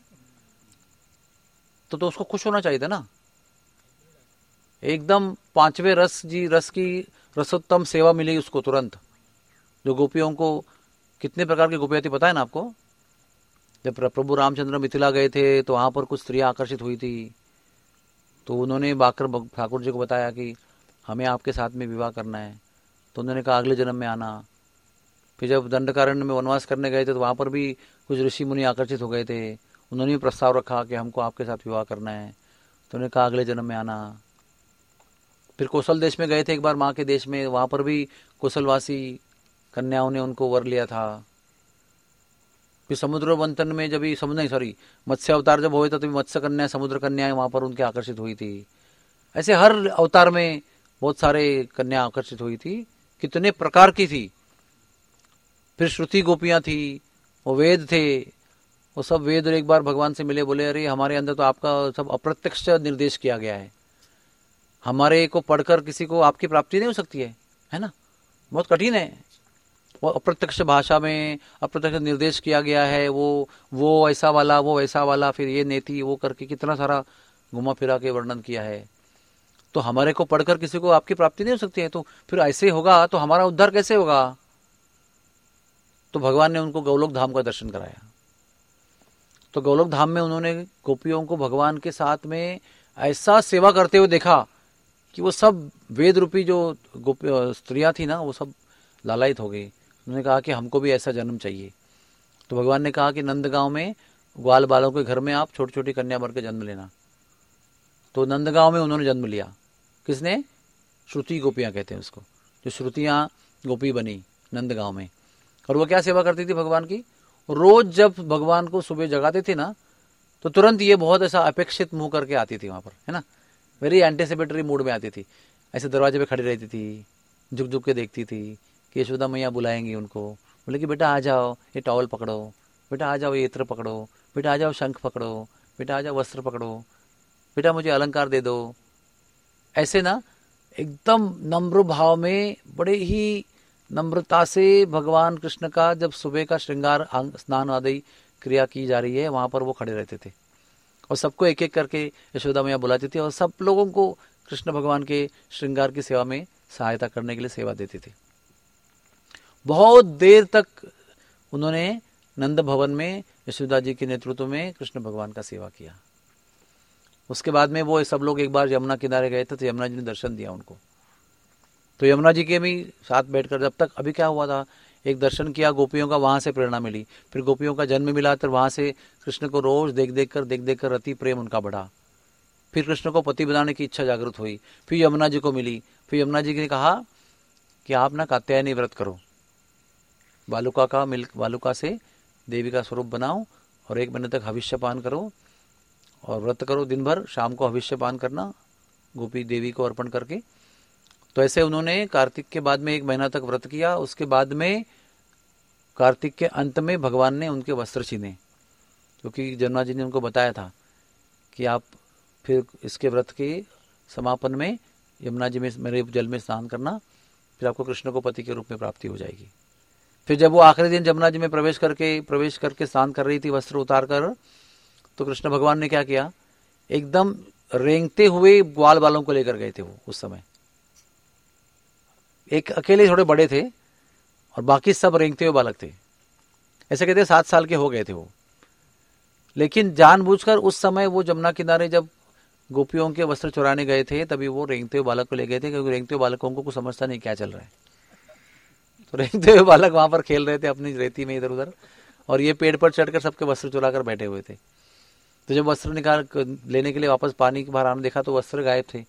तो उसको खुश होना चाहिए था ना। एकदम 5वें रस की रसोत्तम सेवा मिली उसको तुरंत। जो गोपियों को, कितने प्रकार की गोपियां थी पता है ना आपको। जब प्रभु रामचंद्र मिथिला गए थे तो वहां पर कुछ स्त्रियां आकर्षित हुई थी। तो उन्होंने बाकर ठाकुर जी को बताया कि हमें आपके साथ में विवाह करना है। तो उन्होंने कहा अगले जन्म में आना। फिर जब दंडकारण्य में वनवास करने गए थे तो वहां पर भी कुछ ऋषि मुनि आकर्षित हो गए थे। उन्होंने भी प्रस्ताव रखा कि हमको आपके साथ विवाह करना है। तो उन्होंने कहा अगले जन्म में आना। फिर कौशल देश में गए थे एक बार, माँ के देश में, वहां पर भी कौशलवासी कन्याओं ने उनको वर लिया था। फिर समुद्र मंथन में जब मत्स्य अवतार जब हुए थे तो मत्स्य कन्या, समुद्र कन्याएं वहां पर उनके आकर्षित हुई थी। ऐसे हर अवतार में बहुत सारे कन्या आकर्षित हुई थी, कितने प्रकार की थी। फिर श्रुति गोपियां थी, वो वेद थे, वो सब वेद एक बार भगवान से मिले, बोले अरे हमारे अंदर तो आपका सब अप्रत्यक्ष निर्देश किया गया है, हमारे को पढ़कर किसी को आपकी प्राप्ति नहीं हो सकती है ना, बहुत कठिन है। वो अप्रत्यक्ष भाषा में अप्रत्यक्ष निर्देश किया गया है, वो ऐसा वाला, वो वैसा वाला, फिर ये नेति वो करके कितना सारा घुमा फिरा के वर्णन किया है। तो हमारे को पढ़कर किसी को आपकी प्राप्ति नहीं हो सकती है, तो फिर ऐसे होगा तो हमारा उद्धार कैसे होगा। तो भगवान ने उनको गोलोक धाम का दर्शन कराया। तो गोलोक धाम में उन्होंने गोपियों को भगवान के साथ में ऐसा सेवा करते हुए देखा कि वो सब वेद रूपी जो स्त्रियां थी ना, वो सब लालायित हो गई। उन्होंने कहा कि हमको भी ऐसा जन्म चाहिए। तो भगवान ने कहा कि नंदगांव में ग्वाल बालों के घर में आप छोटी छोटी कन्या भर के जन्म लेना। तो नंदगांव में उन्होंने जन्म लिया। किसने? श्रुति गोपियां कहते हैं उसको, जो श्रुतियां गोपी बनी नंदगांव में। और वो क्या सेवा करती थी भगवान की? रोज जब भगवान को सुबह जगाते थे ना, तो तुरंत ये बहुत ऐसा अपेक्षित मुंह करके आती थी वहां पर, है ना, वेरी एंटिसिपेटरी मूड में आती थी। ऐसे दरवाजे पे खड़ी रहती थी, झुक झुक के देखती थी कि यशोदा मैया बुलाएंगी उनको। बोले कि बेटा आ जाओ, ये टॉवल पकड़ो, बेटा आ जाओ, ये इत्र पकड़ो, बेटा आ जाओ, शंख पकड़ो, बेटा आ जाओ, वस्त्र पकड़ो, बेटा मुझे अलंकार दे दो। ऐसे ना एकदम नम्र भाव में, बड़े ही नम्रता से भगवान कृष्ण का जब सुबह का श्रृंगार स्नान आदि क्रिया की जा रही है, वहां पर वो खड़े रहते थे और सबको एक एक करके यशोदा मैया बुलाती थी और सब लोगों को कृष्ण भगवान के श्रृंगार की सेवा में सहायता करने के लिए सेवा देती थी। बहुत देर तक उन्होंने नंद भवन में यशोदा जी के नेतृत्व में कृष्ण भगवान का सेवा किया। उसके बाद में वो सब लोग एक बार यमुना किनारे गए थे, तो यमुना जी ने दर्शन दिया उनको। तो यमुना जी के भी साथ बैठकर जब तक, अभी क्या हुआ था, एक दर्शन किया गोपियों का, वहां से प्रेरणा मिली। फिर गोपियों का जन्म मिला, तो वहां से कृष्ण को रोज देख देख कर अति प्रेम उनका बढ़ा। फिर कृष्ण को पति बनाने की इच्छा जागृत हुई। फिर यमुना जी को मिली। फिर यमुना जी ने कहा कि आप ना कात्यायनी व्रत करो, बालुका से देवी का स्वरूप बनाओ और 1 महीने तक हविष्य पान करो और व्रत करो, दिन भर शाम को हविष्य पान करना गोपी देवी को अर्पण करके। तो ऐसे उन्होंने कार्तिक के बाद में 1 महीना तक व्रत किया। उसके बाद में कार्तिक के अंत में भगवान ने उनके वस्त्र छीने, क्योंकि जमुना जी ने उनको बताया था कि आप फिर इसके व्रत के समापन में यमुना जी में मेरे जल में स्नान करना, फिर आपको कृष्ण को पति के रूप में प्राप्ति हो जाएगी। फिर जब वो आखिरी दिन जमुना जी में प्रवेश करके स्नान कर रही थी वस्त्र उतार कर, तो कृष्ण भगवान ने क्या किया, एकदम रेंगते हुए ग्वाल बालों को लेकर गए थे वो उस समय। एक अकेले थोड़े बड़े थे और बाकी सब रेंगते हुए बालक थे। ऐसे कहते 7 साल के हो गए थे वो। लेकिन जानबूझकर उस समय वो जमुना किनारे जब गोपियों के वस्त्र चुराने गए थे, तभी वो रेंगते हुए बालक को ले गए थे, क्योंकि रेंगते हुए बालकों को कुछ समझता नहीं क्या चल रहा है। तो रेंगते हुए बालक वहां पर खेल रहे थे अपनी रेती में इधर उधर, और ये पेड़ पर चढ़कर सबके वस्त्र चुरा कर बैठे हुए थे। तो जब वस्त्र निकाल लेने के लिए वापस पानी के बाहर आने देखा तो वस्त्र गायब थे।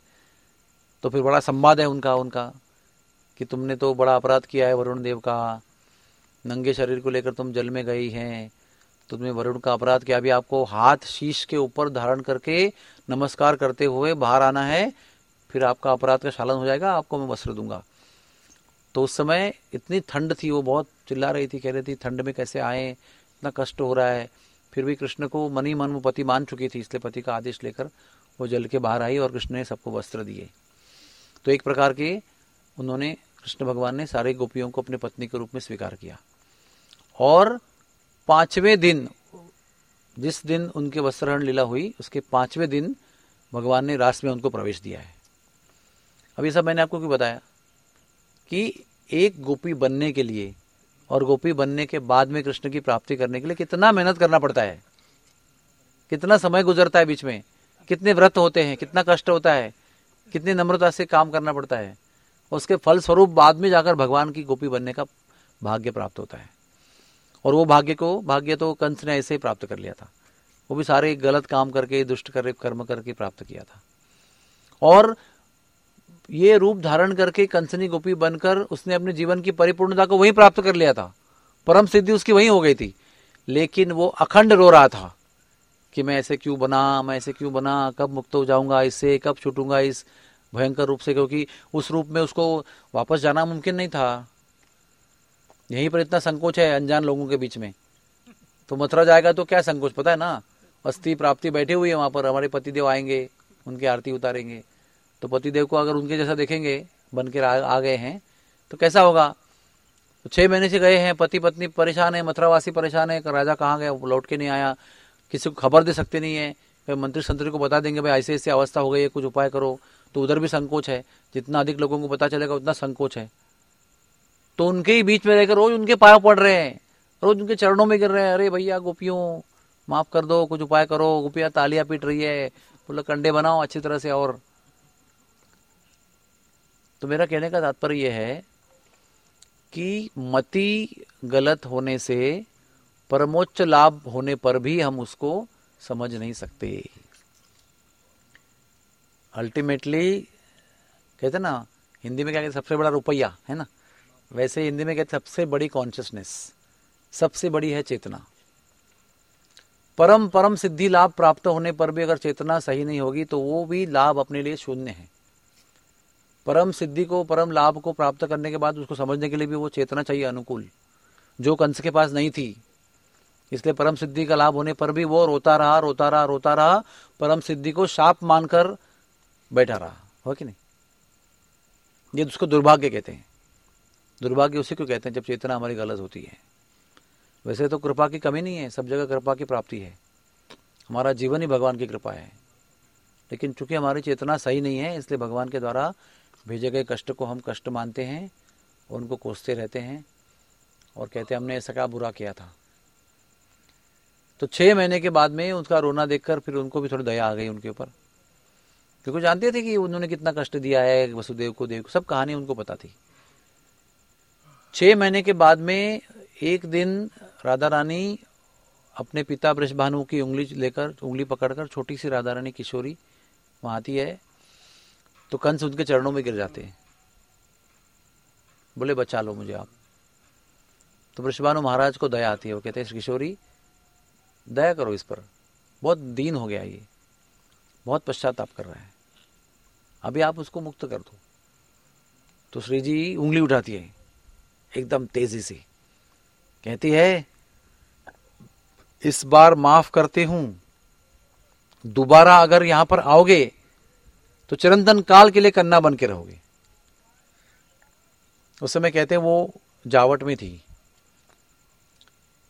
तो फिर बड़ा संवाद है उनका कि तुमने तो बड़ा अपराध किया है वरुण देव का, नंगे शरीर को लेकर तुम जल में गई हैं, तुमने वरुण का अपराध किया। अभी आपको हाथ शीश के ऊपर धारण करके नमस्कार करते हुए बाहर आना है, फिर आपका अपराध का शालन हो जाएगा, आपको मैं वस्त्र दूंगा। तो उस समय इतनी ठंड थी, वो बहुत चिल्ला रही थी, कह रही थी ठंड में कैसे आए, इतना कष्ट हो रहा है। फिर भी कृष्ण को मन ही मन वो पति मान चुकी थी, इसलिए पति का आदेश लेकर वो जल के बाहर आई और कृष्ण ने सबको वस्त्र दिए। तो एक प्रकार के उन्होंने, कृष्ण भगवान ने सारे गोपियों को अपने पत्नी के रूप में स्वीकार किया। और 5वें दिन, जिस दिन उनके वस्त्रहरण लीला हुई, उसके 5वें दिन भगवान ने रास में उनको प्रवेश दिया है। अब ये सब मैंने आपको क्यों बताया कि एक गोपी बनने के लिए और गोपी बनने के बाद में कृष्ण की प्राप्ति करने के लिए कितना मेहनत करना पड़ता है, कितना समय गुजरता है बीच में, कितने व्रत होते हैं, कितना कष्ट होता है, कितनी नम्रता से काम करना पड़ता है। उसके फल स्वरूप बाद में जाकर भगवान की गोपी बनने का भाग्य प्राप्त होता है। और वो भाग्य तो कंस ने ऐसे ही प्राप्त कर लिया था। वो भी सारे गलत काम करके, दुष्ट कर्म करके प्राप्त किया था। और ये रूप धारण करके कंसनी गोपी बनकर उसने अपने जीवन की परिपूर्णता को वहीं प्राप्त कर लिया था, परम सिद्धि उसकी वहीं हो गई थी। लेकिन वो अखंड रो रहा था कि मैं ऐसे क्यों बना, कब मुक्त हो जाऊंगा इससे, कब छूटूंगा इस भयंकर रूप से, क्योंकि उस रूप में उसको वापस जाना मुमकिन नहीं था। यहीं पर इतना संकोच है अनजान लोगों के बीच में। तो मथुरा जाएगा तो क्या संकोच, पता है ना, अस्थि प्राप्ति बैठे हुई है वहां पर, हमारे पतिदेव आएंगे, उनकी आरती उतारेंगे। तो पतिदेव को अगर उनके जैसा देखेंगे, बन के आ गए हैं, तो कैसा होगा। तो 6 महीने से गए हैं, पति पत्नी परेशान है, मथुरावासी परेशान है, राजा कहाँ गया, लौट के नहीं आया, किसी को खबर दे सकते नहीं है, मंत्री संतरी को बता देंगे भाई ऐसे ऐसे अवस्था हो गई है, कुछ उपाय करो, तो उधर भी संकोच है। जितना अधिक लोगों को पता चलेगा उतना संकोच है। तो उनके ही बीच में रहकर रोज उनके पाँव पड़ रहे हैं, रोज उनके चरणों में गिर रहे हैं, अरे भैया गोपियों माफ कर दो, कुछ उपाय करो, गोपियां तालियां पीट रही है, बोला कंडे बनाओ अच्छी तरह से। और तो मेरा कहने का तात्पर्य यह है कि मति गलत होने से, परमोच्च लाभ होने पर भी हम उसको समझ नहीं सकते। अल्टीमेटली कहते ना, हिंदी में क्या कहते, सबसे बड़ा रुपया है ना, वैसे हिंदी में कहते सबसे बड़ी कॉन्शियसनेस, सबसे बड़ी है चेतना। परम सिद्धि लाभ प्राप्त होने पर भी अगर चेतना सही नहीं होगी तो वो भी लाभ अपने लिए शून्य है। परम सिद्धि को, परम लाभ को प्राप्त करने के बाद उसको समझने के लिए भी वो चेतना चाहिए अनुकूल, जो कंस के पास नहीं थी। इसलिए परम सिद्धि का लाभ होने पर भी वो रोता रहा, परम सिद्धि को शाप मानकर बैठा रहा, हो कि नहीं। ये उसको दुर्भाग्य कहते हैं। दुर्भाग्य उसी को कहते हैं जब चेतना हमारी गलत होती है। वैसे तो कृपा की कमी नहीं है, सब जगह कृपा की प्राप्ति है, हमारा जीवन ही भगवान की कृपा है। लेकिन चूंकि हमारी चेतना सही नहीं है, इसलिए भगवान के द्वारा भेजे गए कष्ट को हम कष्ट मानते हैं और उनको कोसते रहते हैं और कहते हैं हमने ऐसा क्या बुरा किया था। तो 6 महीने के बाद में उसका रोना देखकर फिर उनको भी थोड़ी दया आ गई उनके ऊपर, क्योंकि जानते थे कि उन्होंने कितना कष्ट दिया है वसुदेव को, देव को, सब कहानी उनको पता थी। 6 महीने के बाद में एक दिन राधा रानी अपने पिता वृषभानु की उंगली पकड़कर, छोटी सी राधा रानी किशोरी वहां आती है, तो कंस उनके चरणों में गिर जाते हैं, बोले बचा लो मुझे आप। तो वृषभानु महाराज को दया आती है, वो कहते हैं किशोरी दया करो इस पर, बहुत दीन हो गया ये, बहुत पश्चाताप कर रहा है, अभी आप उसको मुक्त कर दो। तो श्री जी उंगली उठाती है एकदम तेजी से, कहती है इस बार माफ करते हूं, दोबारा अगर यहां पर आओगे तो चिरंतन काल के लिए कन्या बन के रहोगे। उस समय कहते हैं वो जावट में थी,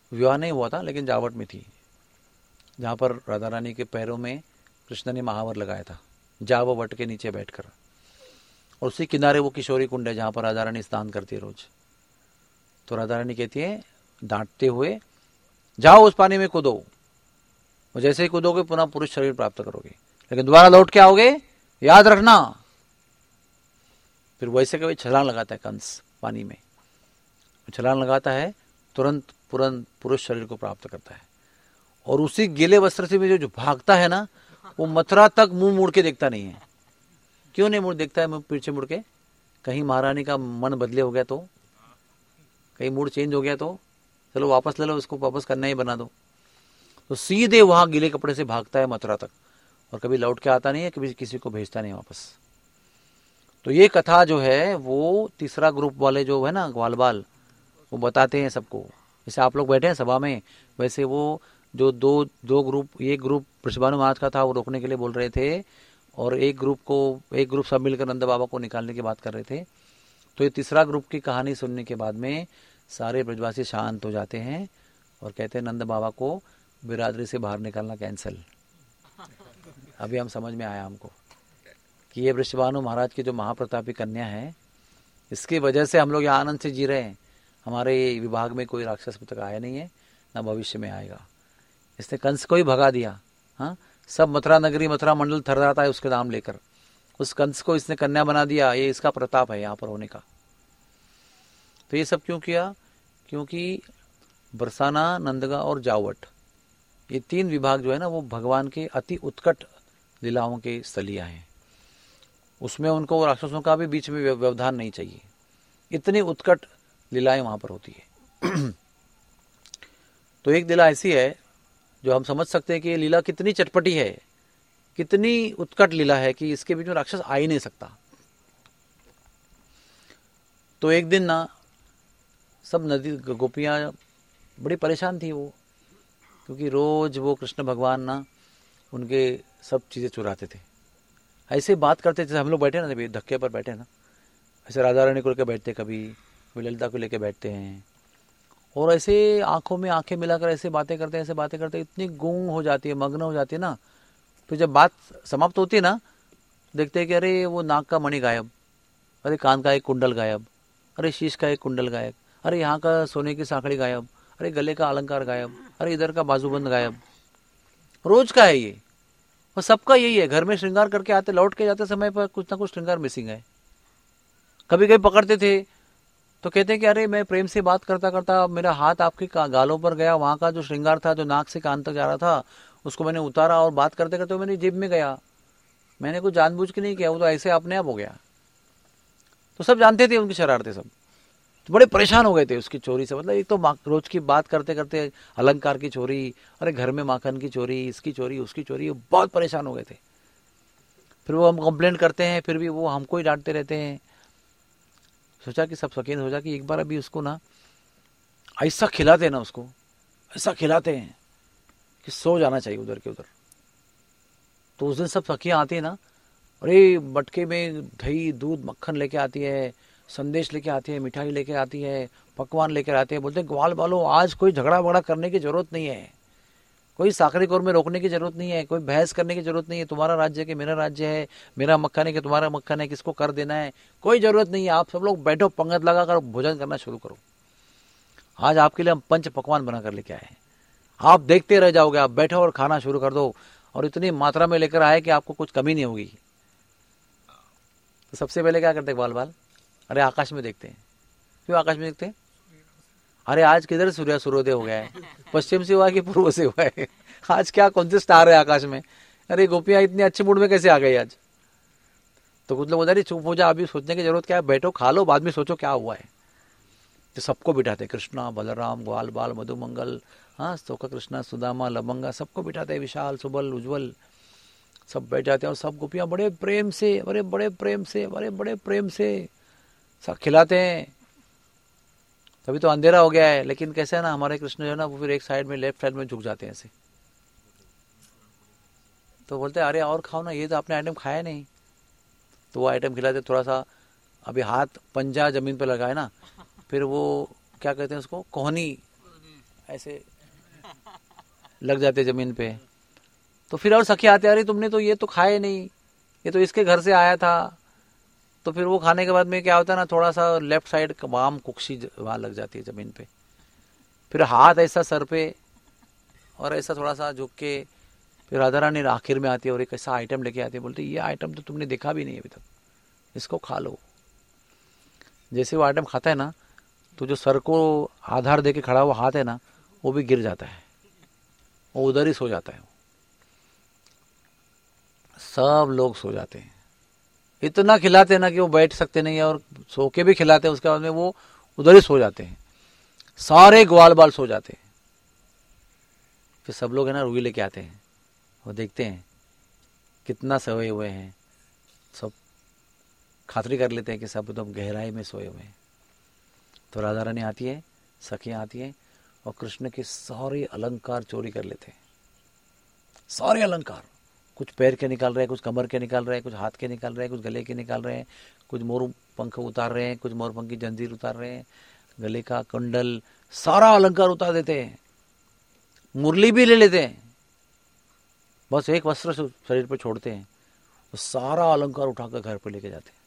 विवाह नहीं हुआ था लेकिन जावट में थी, जहाँ पर राधा रानी के पैरों में कृष्ण ने महावर लगाया था, जावट के नीचे बैठकर। और उसी किनारे वो किशोरी कुंड है जहाँ पर राधा रानी स्नान करती है रोज। तो राधा रानी कहती है डांटते हुए, जाओ उस पानी में कूदो, और जैसे ही कूदोगे पुनः पुरुष शरीर प्राप्त करोगे, लेकिन दोबारा लौट के आओगे याद रखना। फिर वैसे कभी छलांग लगाता है कंस पानी में, छलांग लगाता है, तुरंत पुरुष शरीर को प्राप्त करता है। और उसी गीले वस्त्र से भी जो भागता है ना, वो मथुरा तक मुंह मुड़ के देखता नहीं है। क्यों नहीं मुड़ देखता है मुंह पीछे मुड़ के? कहीं महारानी का मन बदले हो गया तो, कहीं मूड चेंज हो गया तो चलो वापस ले लो, उसको वापस करना ही बना दो। तो सीधे वहां गीले कपड़े से भागता है मथुरा तक, और कभी लौट के आता नहीं है, कभी किसी को भेजता नहीं वापस। तो ये कथा जो है वो तीसरा ग्रुप वाले जो है ना ग्वाल बाल, वो बताते हैं सबको। जैसे आप लोग बैठे हैं सभा में, वैसे वो जो दो ग्रुप, एक ग्रुप वृषभानु महाराज का था, वो रोकने के लिए बोल रहे थे, और एक ग्रुप सब मिलकर नंद बाबा को निकालने की बात कर रहे थे। तो ये तीसरा ग्रुप की कहानी सुनने के बाद में सारे ब्रजवासी शांत हो जाते हैं और कहते हैं नंद बाबा को बिरादरी से बाहर निकालना कैंसिल। अभी हम समझ में आया हमको कि ये वृषभानु महाराज की जो महाप्रतापी कन्या है, इसकी वजह से हम लोग यहाँ आनंद से जी रहे हैं। हमारे विभाग में कोई राक्षस अब तक आया नहीं है, ना भविष्य में आएगा। इसने कंस को ही भगा दिया। हाँ, सब मथुरा नगरी मथुरा मंडल थर्राता है उसके नाम लेकर। उस कंस को इसने कन्या बना दिया, ये इसका प्रताप है यहाँ पर होने का। तो ये सब क्यों किया? क्योंकि बरसाना, नंदगा और जावट, ये तीन विभाग जो है ना, वो भगवान के अति उत्कट लीलाओं के स्थलियाँ हैं। उसमें उनको राक्षसों का भी बीच में व्यवधान नहीं चाहिए, इतनी उत्कट लीलाएं वहां पर होती है। तो एक लीला ऐसी है जो हम समझ सकते हैं कि ये लीला कितनी चटपटी है, कितनी उत्कट लीला है कि इसके बीच में राक्षस आ ही नहीं सकता। तो एक दिन ना सब नदी गोपियां बड़ी परेशान थी वो, क्योंकि रोज वो कृष्ण भगवान ना उनके सब चीज़ें चुराते थे। ऐसे बात करते जैसे हम लोग बैठे ना, धक्के पर बैठे ना, ऐसे राधा रानी को लेकर बैठते, कभी ललिता को लेकर बैठते हैं, और ऐसे आंखों में आंखें मिलाकर ऐसे बातें करते इतनी गूंग हो जाती है, मग्न हो जाती है ना। फिर जब बात समाप्त होती है ना, देखते हैं कि अरे वो नाक का मणि गायब, अरे कान का एक कुंडल गायब, अरे शीश का एक कुंडल गायब, अरे यहाँ का सोने की साखड़ी गायब, अरे गले का अलंकार गायब, अरे इधर का बाजूबंद गायब। रोज का है ये, और सबका यही है। घर में श्रृंगार करके आते, लौट के जाते समय पर कुछ ना कुछ श्रृंगार मिसिंग है। कभी कभी पकड़ते थे तो कहते हैं कि अरे मैं प्रेम से बात करता करता मेरा हाथ आपके गालों पर गया, वहां का जो श्रृंगार था जो नाक से कान तक जा रहा था उसको मैंने उतारा, और बात करते करते मेरी जेब में गया, मैंने कुछ जानबूझ के नहीं किया, वो तो ऐसे अपने आप हो गया। तो सब जानते थे उनकी शरारतें, सब तो बड़े परेशान हो गए थे उसकी चोरी से। मतलब एक तो रोज की बात करते करते अलंकार की चोरी, अरे घर में माखन की चोरी, इसकी चोरी, उसकी चोरी, बहुत परेशान हो गए थे। फिर वो हम कंप्लेंट करते हैं, फिर भी वो हमको ही डांटते रहते हैं। सोचा कि सब शौकीन हो जा कि एक बार अभी उसको ना ऐसा खिलाते हैं ना, उसको ऐसा खिलाते हैं कि सो जाना चाहिए उधर के उधर। तो उस दिन सब सखियाँ आती है ना, अरे मटके में दही दूध मक्खन लेके आती है, संदेश लेके आती है, मिठाई लेके आती है, पकवान लेकर आते हैं। बोलते हैं ग्वाल बालो आज कोई झगड़ा वगड़ा करने की जरूरत नहीं है, कोई साखरी कौर में रोकने की जरूरत नहीं है, कोई बहस करने की जरूरत नहीं है। तुम्हारा राज्य है कि मेरा राज्य है, मेरा मक्खन है कि तुम्हारा मक्खन है, किसको कर देना है, कोई जरूरत नहीं है। आप सब लोग बैठो, पंगत लगाकर भोजन करना शुरू करो। आज आपके लिए हम पंच पकवान बनाकर लेके आए हैं, आप देखते रह जाओगे। आप बैठो और खाना शुरू कर दो, और इतनी मात्रा में लेकर आए कि आपको कुछ कमी नहीं होगी। तो सबसे पहले क्या करते ग्वाल बाल, अरे आकाश में देखते हैं। क्यों आकाश में देखते हैं? अरे आज किधर सूर्योदय हो गया है, पश्चिम से हुआ कि पूर्व से हुआ है, आज क्या कौन से स्टार है आकाश में? अरे गोपियां इतनी अच्छे मूड में कैसे आ गई आज? तो कुछ लोग बोलते चुप हो जा, अभी सोचने की जरूरत क्या है, बैठो खा लो, बाद में सोचो क्या हुआ है। तो सबको बिठाते, कृष्णा बलराम ग्वाल बाल मधुमंगल, हाँ सोका कृष्णा सुदामा लबंगा, सबको बिठाते, विशाल सुबल उज्जवल, सब बैठ जाते हैं। और सब गोपियां बड़े प्रेम से, बड़े प्रेम से सब खिलाते हैं। अभी तो अंधेरा हो गया है, लेकिन कैसे है ना हमारे कृष्ण जो है ना, वो फिर एक साइड में लेफ्ट साइड में झुक जाते हैं ऐसे। तो बोलते हैं अरे और खाओ ना, ये तो आपने आइटम खाया नहीं। तो वो आइटम खिलाते, थोड़ा सा अभी हाथ पंजा जमीन पे लगाए ना, फिर वो क्या कहते हैं उसको, कोहनी ऐसे लग जाते जमीन पे। तो फिर और सखी आते, अरे तुमने तो ये तो खाए नहीं, ये तो इसके घर से आया था। तो फिर वो खाने के बाद में क्या होता है ना, थोड़ा सा लेफ्ट साइड वाम कुक्षी वहां लग जाती है जमीन पे। फिर हाथ ऐसा सर पे और ऐसा थोड़ा सा झुक के, फिर राधा रानी आखिर में आती है और एक ऐसा आइटम लेके आती है, बोलती ये आइटम तो तुमने देखा भी नहीं अभी तक, इसको खा लो। जैसे वो आइटम खाता है ना, तो जो सर को आधार देके खड़ा हुआ हाथ है ना, वो भी गिर जाता है, वो उधर ही सो जाता है। सब लोग सो जाते हैं, इतना खिलाते हैं ना कि वो बैठ सकते नहीं है, और सो के भी खिलाते हैं, उसके बाद में वो उधर ही सो जाते हैं, सारे ग्वाल बाल सो जाते हैं। फिर सब लोग है ना रूई लेके आते हैं, वो देखते हैं कितना सोए हुए हैं, सब खातरी कर लेते हैं कि सब एकदम गहराई में सोए हुए हैं। तो राधा रानी आती है, सखियाँ आती हैं और कृष्ण के सारे अलंकार चोरी कर लेते हैं, सारे अलंकार। कुछ पैर के निकाल रहे हैं, कुछ कमर के निकाल रहे हैं, कुछ हाथ के निकाल रहे हैं, कुछ गले के निकाल रहे हैं, कुछ मोर पंख उतार रहे हैं, कुछ मोर पंख की जंजीर उतार रहे हैं, गले का कुंडल, सारा अलंकार उतार देते हैं, मुरली भी ले लेते हैं। बस एक वस्त्र शरीर पर छोड़ते हैं, तो सारा अलंकार उठाकर घर पर लेके जाते हैं।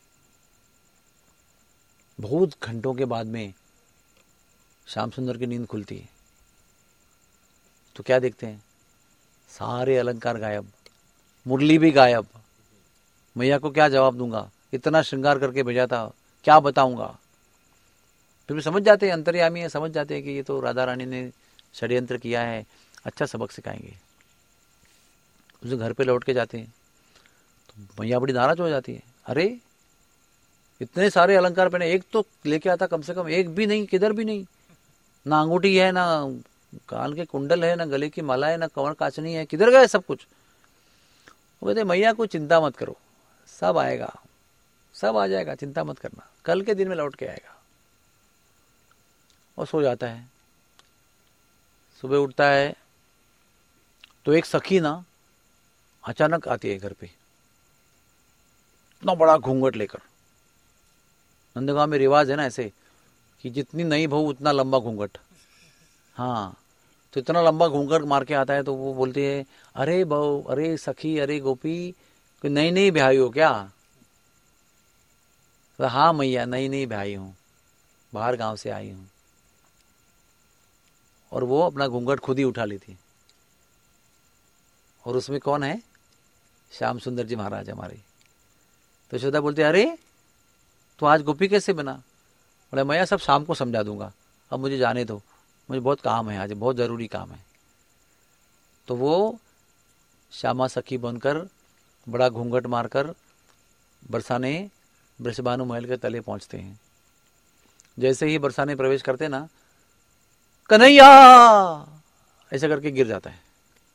बहुत घंटों के बाद में श्याम सुंदर की नींद खुलती है, तो क्या देखते हैं, सारे अलंकार गायब, मुरली भी गायब। मैया को क्या जवाब दूंगा, इतना श्रृंगार करके भेजा था, क्या बताऊंगा। फिर भी समझ जाते हैं, अंतर्यामी है, समझ जाते हैं कि ये तो राधा रानी ने षड्यंत्र किया है, अच्छा सबक सिखाएंगे। उसे घर पे लौट के जाते हैं, तो मैया बड़ी नाराज हो जाती है, अरे इतने सारे अलंकार पहने, एक तो लेके आता कम से कम, एक भी नहीं, किधर भी नहीं, ना अंगूठी है, ना कान के कुंडल है, ना गले की माला है, ना कमर काचनी है, किधर गए सब कुछ। वो कहते मैया को चिंता मत करो, सब आएगा, सब आ जाएगा, चिंता मत करना, कल के दिन में लौट के आएगा। और सो जाता है। सुबह उठता है तो एक सखी ना अचानक आती है घर पे, इतना बड़ा घूंघट लेकर। नंदगांव में रिवाज है ना ऐसे कि जितनी नई बहू उतना लंबा घूंघट। हाँ, तो इतना लंबा घूंघट मार के आता है, तो वो बोलती है, अरे बहू, अरे सखी, अरे गोपी, कोई नई नई ब्याही हो क्या? तो हाँ मैया, नई नई ब्याही हूँ, बाहर गांव से आई हूँ। और वो अपना घूंघट खुद ही उठा ली थी। और उसमें कौन है? श्याम सुंदर जी महाराज हमारे। तो यशोदा बोलते, अरे तो आज गोपी कैसे बना? बोले मैया सब शाम को समझा दूंगा, अब मुझे जाने दो, मुझे बहुत काम है, आज बहुत ज़रूरी काम है। तो वो श्यामा सखी बनकर बड़ा घूंघट मारकर बरसाने वृषभानु महल के तले पहुंचते हैं। जैसे ही बरसाने प्रवेश करते ना, कन्हैया ऐसा करके गिर जाता है।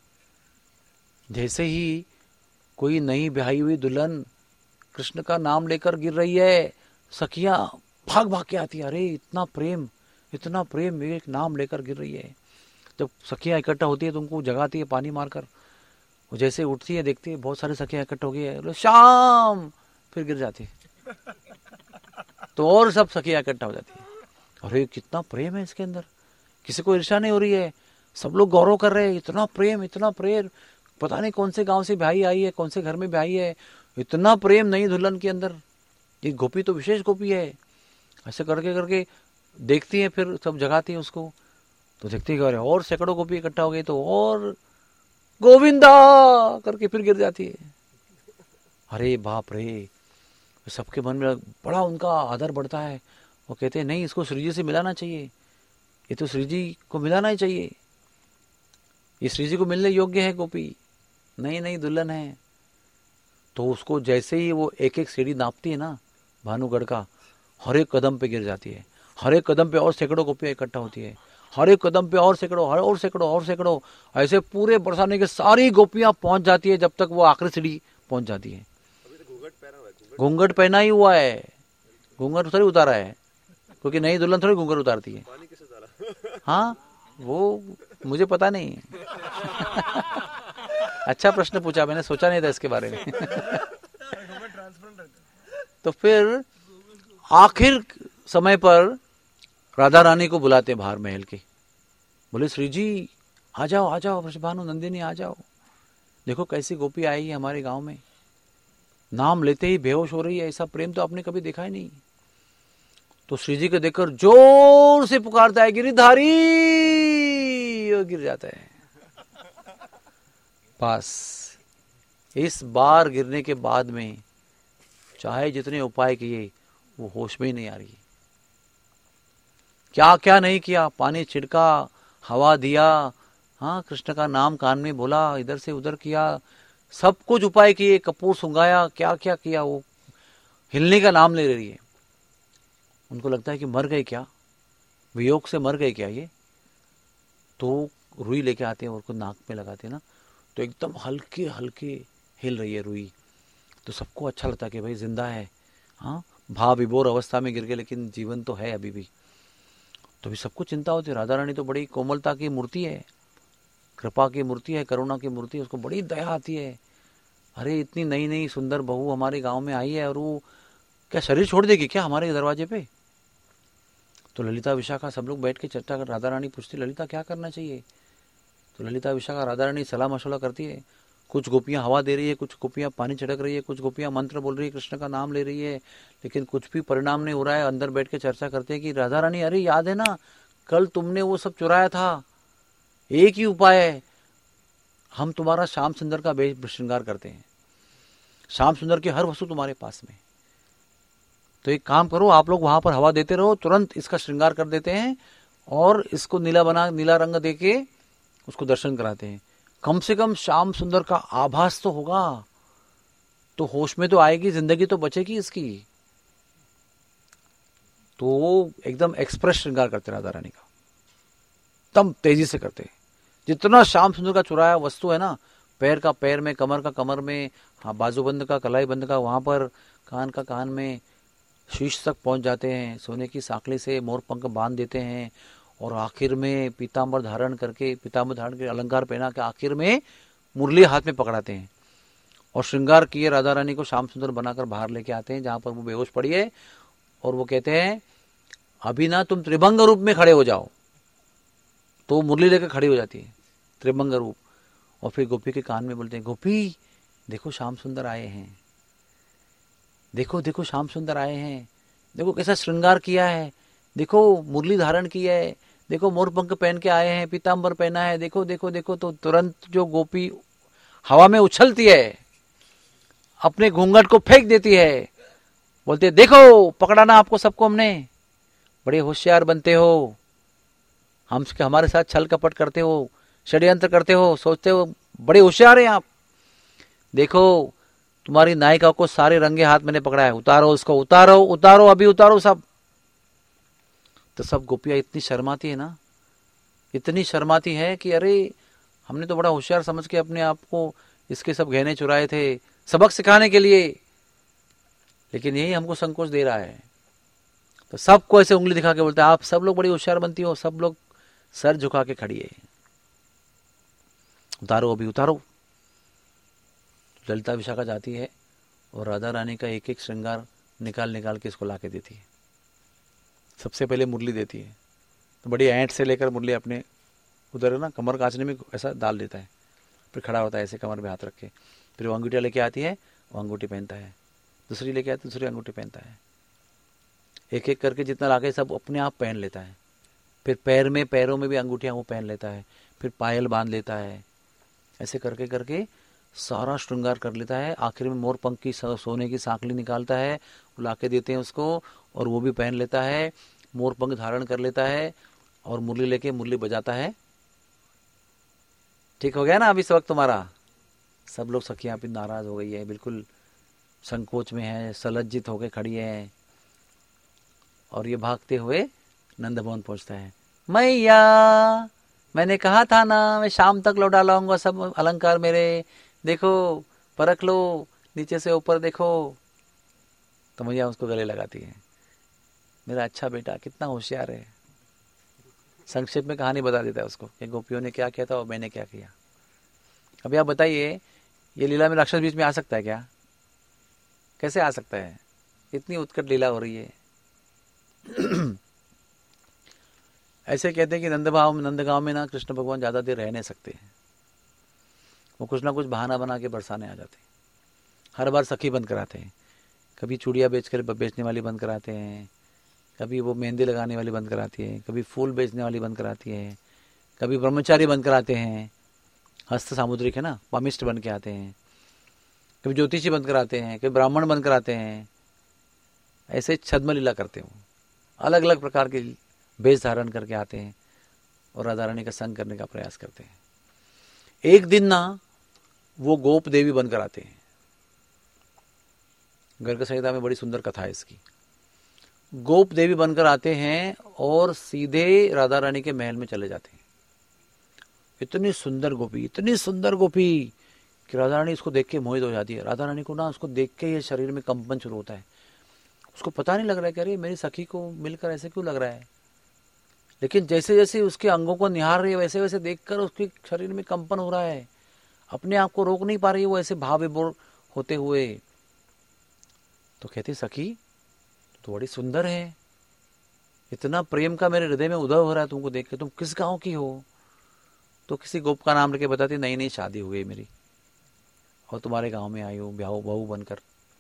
जैसे ही कोई नई ब्याही हुई दुल्हन कृष्ण का नाम लेकर गिर रही है, सखियां भाग भाग के आती है, अरे इतना प्रेम, इतना प्रेम, एक नाम लेकर गिर रही है। जब सखियां इकट्ठा होती है तो उनको जगाती है पानी मारकर। वो जैसे उठती है, देखती है बहुत सारे सखियां इकट्ठा हो गई है, श्याम, फिर गिर जाती है। तो और सब सखियां इकट्ठा हो जाती है, अरे कितना प्रेम है इसके अंदर, किसी को ईर्ष्या नहीं हो रही है, सब लोग गौरव कर रहे हैं, इतना प्रेम, इतना प्रेम, पता नहीं कौन से गांव से ब्याही आई है, कौन से घर में ब्याही है, इतना प्रेम नई दुल्हन के अंदर, ये गोपी तो विशेष गोपी है। ऐसे करके करके देखती है, फिर सब जगाती है उसको, तो देखती है और सैकड़ों गोपी इकट्ठा हो गई, तो और गोविंदा करके फिर गिर जाती है। अरे बाप रे, सबके मन में बड़ा उनका आदर बढ़ता है। वो कहते हैं नहीं, इसको श्री जी से मिलाना चाहिए, ये तो श्री जी को मिलाना ही चाहिए, ये श्री जी को मिलने योग्य है गोपी, नई नई दुल्हन है। तो उसको जैसे ही वो एक एक सीढ़ी नापती है ना भानुगढ़ का, हर एक कदम पे गिर जाती है, हर एक कदम पे और सैकड़ों गोपियां इकट्ठा होती है, हर एक कदम पे और सैकड़ों, और सैकड़ों, और सैकड़ों, ऐसे पूरे बरसाने के सारी गोपियां पहुंच जाती है, जब तक वो आखिरी सीढ़ी पहुंच जाती है। घूंघट पहना ही हुआ है, घूंघट थोड़ी उतारा है, क्योंकि नई दुल्हन थोड़ी घूंघट उतारती है। हाँ, वो मुझे पता नहीं। अच्छा प्रश्न पूछा, मैंने सोचा नहीं था इसके बारे में। तो फिर आखिर समय पर राधा रानी को बुलाते बाहर महल के, बोले श्री जी आ जाओ आ जाओ, वृषभानु नंदिनी आ जाओ, देखो कैसी गोपी आई है हमारे गांव में, नाम लेते ही बेहोश हो रही है, ऐसा प्रेम तो आपने कभी देखा ही नहीं। तो श्री जी को देखकर जोर से पुकारता है गिरिधारी, और गिर जाता है। बस इस बार गिरने के बाद में चाहे जितने उपाय किए वो होश में ही नहीं आ रही। क्या क्या नहीं किया, पानी छिड़का, हवा दिया, हाँ कृष्ण का नाम कान में बोला, इधर से उधर किया, सब कुछ उपाय किए, कपूर सुंगाया, क्या क्या किया, वो हिलने का नाम ले रही है। उनको लगता है कि मर गए क्या, वियोग से मर गए क्या ये। तो रुई लेके आते हैं और उसको नाक में लगाते हैं ना, तो एकदम हल्के हल्के हिल रही है रुई। तो सबको अच्छा लगता है कि भाई जिंदा है, हाँ भाव विभोर अवस्था में गिर गए लेकिन जीवन तो है अभी भी। तो भी सबको चिंता होती है। राधा रानी तो बड़ी कोमलता की मूर्ति है, कृपा की मूर्ति है, करुणा की मूर्ति है, उसको बड़ी दया आती है। अरे इतनी नई नई सुंदर बहू हमारे गांव में आई है और वो क्या शरीर छोड़ देगी क्या हमारे दरवाजे पे। तो ललिता विशाखा सब लोग बैठ के चर्चा कर, राधा रानी पूछती ललिता क्या करना चाहिए। तो ललिता विशाखा राधा रानी सलाह मशवरा करती है। कुछ गोपियां हवा दे रही है, कुछ गोपियां पानी छिड़क रही है, कुछ गोपियां मंत्र बोल रही है, कृष्ण का नाम ले रही है, लेकिन कुछ भी परिणाम नहीं हो रहा है। अंदर बैठ के चर्चा करते हैं कि राधा रानी अरे याद है ना कल तुमने वो सब चुराया था, एक ही उपाय है, हम तुम्हारा श्याम सुंदर का श्रृंगार करते हैं, श्याम सुंदर की हर वस्तु तुम्हारे पास में। तो एक काम करो आप लोग वहां पर हवा देते रहो, तुरंत इसका श्रृंगार कर देते हैं और इसको नीला रंग देके उसको दर्शन कराते हैं। कम से कम श्याम सुंदर का आभास तो होगा, तो होश में तो आएगी, जिंदगी तो बचेगी इसकी। तो वो एकदम एक्सप्रेस श्रृंगार करते राधा रानी का, तम तेजी से करते। जितना श्याम सुंदर का चुराया वस्तु है ना, पैर का पैर में, कमर का कमर में, हाँ बाजूबंद का कलाई बंद का वहां पर, कान का कान में, शीश तक पहुंच जाते हैं। सोने की साखली से मोर पंख बांध देते हैं और आखिर में पीताम्बर धारण करके, पीताम्बर धारण के अलंकार पहना के आखिर में मुरली हाथ में पकड़ाते हैं और श्रृंगार किए राधा रानी को श्याम सुंदर बनाकर बाहर लेके आते हैं जहां पर वो बेहोश पड़ी है। और वो कहते हैं अभी ना तुम त्रिभंग रूप में खड़े हो जाओ। तो मुरली लेकर खड़ी हो जाती है त्रिभंग रूप, और फिर गोपी के कान में बोलते हैं गोपी देखो श्याम सुंदर आए हैं, देखो देखो श्याम सुंदर आए हैं, देखो कैसा श्रृंगार किया है, देखो मुरली धारण की है, देखो मोरपंख पहन के आए हैं, पीताम्बर पहना है, देखो देखो देखो। तो तुरंत जो गोपी हवा में उछलती है, अपने घूंघट को फेंक देती है, बोलते देखो पकड़ाना आपको सबको हमने, बड़े होशियार बनते हो, हम हमारे साथ छल कपट करते हो, षड्यंत्र करते हो, सोचते हो बड़े होशियार हैं आप, देखो तुम्हारी नायिका को सारे रंगे हाथ मैंने पकड़ा है, उतारो उसको, उतारो उतारो अभी उतारो सब। तो सब गोपियां इतनी शर्माती है ना, इतनी शर्माती है कि अरे हमने तो बड़ा होशियार समझ के अपने आप को इसके सब गहने चुराए थे सबक सिखाने के लिए, लेकिन यही हमको संकोच दे रहा है। तो सबको ऐसे उंगली दिखा के बोलते हैं आप सब लोग बड़ी होशियार बनती हो, सब लोग सर झुका के खड़ी है, उतारो अभी उतारो। ललिता विशाखा जाती है और राधा रानी का एक एक श्रृंगार निकाल निकाल के इसको लाके देती है। सबसे पहले मुरली देती है, तो बड़ी ऐंठ से लेकर मुरली अपने उधर है ना कमर काचने में ऐसा डाल देता है, फिर खड़ा होता है ऐसे कमर में हाथ रख के, फिर वो अंगूठियाँ लेके आती है, वो अंगूठी पहनता है, दूसरी लेके आती है, दूसरी अंगूठी पहनता है, एक एक करके जितना लाके सब अपने आप पहन लेता है। फिर पैरों में भी अंगूठियाँ वो पहन लेता है, फिर पायल बांध लेता है, ऐसे करके करके सारा श्रृंगार कर लेता है। आखिर में मोर पंख की सोने की सांकली निकालता है, वो लाके देते हैं उसको, और वो भी पहन लेता है, मोर पंख धारण कर लेता है और मुरली लेके मुरली बजाता है। ठीक हो गया ना अभी इस वक्त तुम्हारा। सब लोग सखियां भी नाराज हो गई है, बिल्कुल संकोच में है, सलज्जित होके खड़ी है। और ये भागते हुए नंद भवन पहुंचता है। मैया मैंने कहा था ना मैं शाम तक लौटा लाऊंगा सब अलंकार मेरे, देखो परख लो नीचे से ऊपर देखो। तो मैया उसको गले लगाती है, मेरा अच्छा बेटा कितना होशियार है। संक्षेप में कहानी बता देता है उसको कि गोपियों ने क्या किया था और मैंने क्या किया। अभी आप बताइए ये लीला में राक्षस बीच में आ सकता है क्या? कैसे आ सकता है? इतनी उत्कट लीला हो रही है। ऐसे कहते हैं कि नंदगांव में ना कृष्ण भगवान ज़्यादा देर रह नहीं सकते हैं, वो कुछ ना कुछ बहाना बना के बरसाने आ जाते हैं। हर बार सखी बंद कराते हैं, कभी चूड़िया बेचने वाली बंद कराते हैं, कभी वो मेहंदी लगाने वाली बंद कराती है, कभी फूल बेचने वाली बंद कराती है, कभी ब्रह्मचारी बंद कराते हैं, हस्त सामुद्रिक है ना, पामिस्ट बन के आते हैं, कभी ज्योतिषी बंद कराते हैं, कभी ब्राह्मण बंद कराते हैं। ऐसे छद्म लीला करते हो, अलग अलग प्रकार के वेश धारण करके आते हैं और राधा रानी का संग करने का प्रयास करते हैं। एक दिन ना वो गोप देवी बन कर आते हैं। गर्ग संहिता में बड़ी सुंदर कथा है इसकी। गोप देवी बनकर आते हैं और सीधे राधा रानी के महल में चले जाते हैं। इतनी सुंदर गोपी, इतनी सुंदर गोपी कि राधा रानी इसको देख के मोहित हो जाती है। राधा रानी को ना उसको देख के ये शरीर में कंपन शुरू होता है। उसको पता नहीं लग रहा है कि अरे मेरी सखी को मिलकर ऐसे क्यों लग रहा है, लेकिन जैसे जैसे उसके अंगों को निहार रही है वैसे वैसे देखकर उसके शरीर में कंपन हो रहा है। अपने आप को रोक नहीं पा रही है वो ऐसे भाव विभोर होते हुए। तो कहती सखी तो बड़ी सुंदर है, इतना प्रेम का मेरे हृदय में उदय हो रहा है तुमको देख के, तुम किस गांव की हो? तो किसी गोप का नाम लेके बताती नहीं नहीं शादी हो गई मेरी और तुम्हारे गांव में आई हूँ बहू बनकर।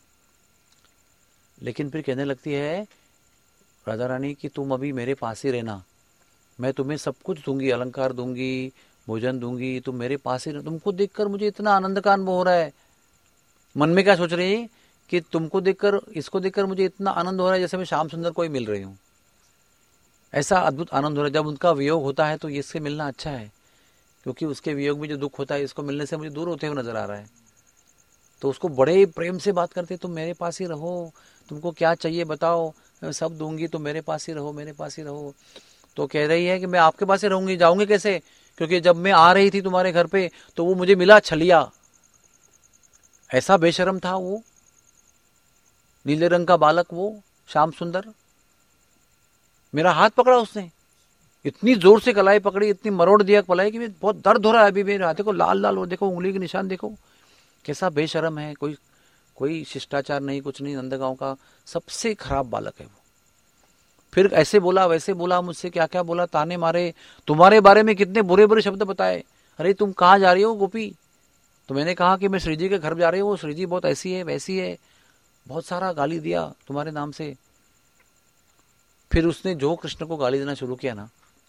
लेकिन फिर कहने लगती है राधा रानी कि तुम अभी मेरे पास ही रहना, मैं तुम्हें सब कुछ दूंगी, अलंकार दूंगी, भोजन दूंगी, तुम मेरे पास ही रह। तुमको देखकर मुझे इतना आनंद का अनुभव हो रहा है। मन में क्या सोच रही है कि तुमको देखकर, इसको देखकर मुझे इतना आनंद हो रहा है जैसे मैं श्याम सुंदर को ही मिल रही हूँ। ऐसा अद्भुत आनंद हो रहा है। जब उनका वियोग होता है तो इससे मिलना अच्छा है, क्योंकि उसके वियोग में जो दुख होता है इसको मिलने से मुझे दूर होते हुए नजर आ रहा है। तो उसको बड़े प्रेम से बात करते, तुम मेरे पास ही रहो, तुमको क्या चाहिए बताओ, मैं सब दूंगी, तुम मेरे पास ही रहो, मेरे पास ही रहो। तो कह रही है कि मैं आपके पास ही रहूंगी, जाऊंगी कैसे, क्योंकि जब मैं आ रही थी तुम्हारे घर पे तो वो मुझे मिला छलिया, ऐसा बेशरम था वो, नीले रंग का बालक वो श्याम सुंदर। मेरा हाथ पकड़ा उसने, इतनी जोर से कलाई पकड़ी, इतनी मरोड़ दिया कलाई कि बहुत दर्द हो रहा है अभी मेरे हाथ को, लाल लाल, और देखो उंगली के निशान देखो, कैसा बेशरम है। कोई शिष्टाचार नहीं, कुछ नहीं, नंदगांव का सबसे खराब बालक है वो। फिर ऐसे बोला वैसे बोला, मुझसे क्या क्या बोला, ताने मारे, तुम्हारे बारे में कितने बुरे बुरे शब्द बताए। अरे तुम कहाँ जा रही हो गोपी? तो मैंने कहा कि मैं श्री जी के घर जा रही हूँ, श्री जी बहुत ऐसी है वैसी है, बहुत सारा गाली दिया तुम्हारे नाम से। फिर उसने जो कृष्ण को गाली देना शुरू किया ना,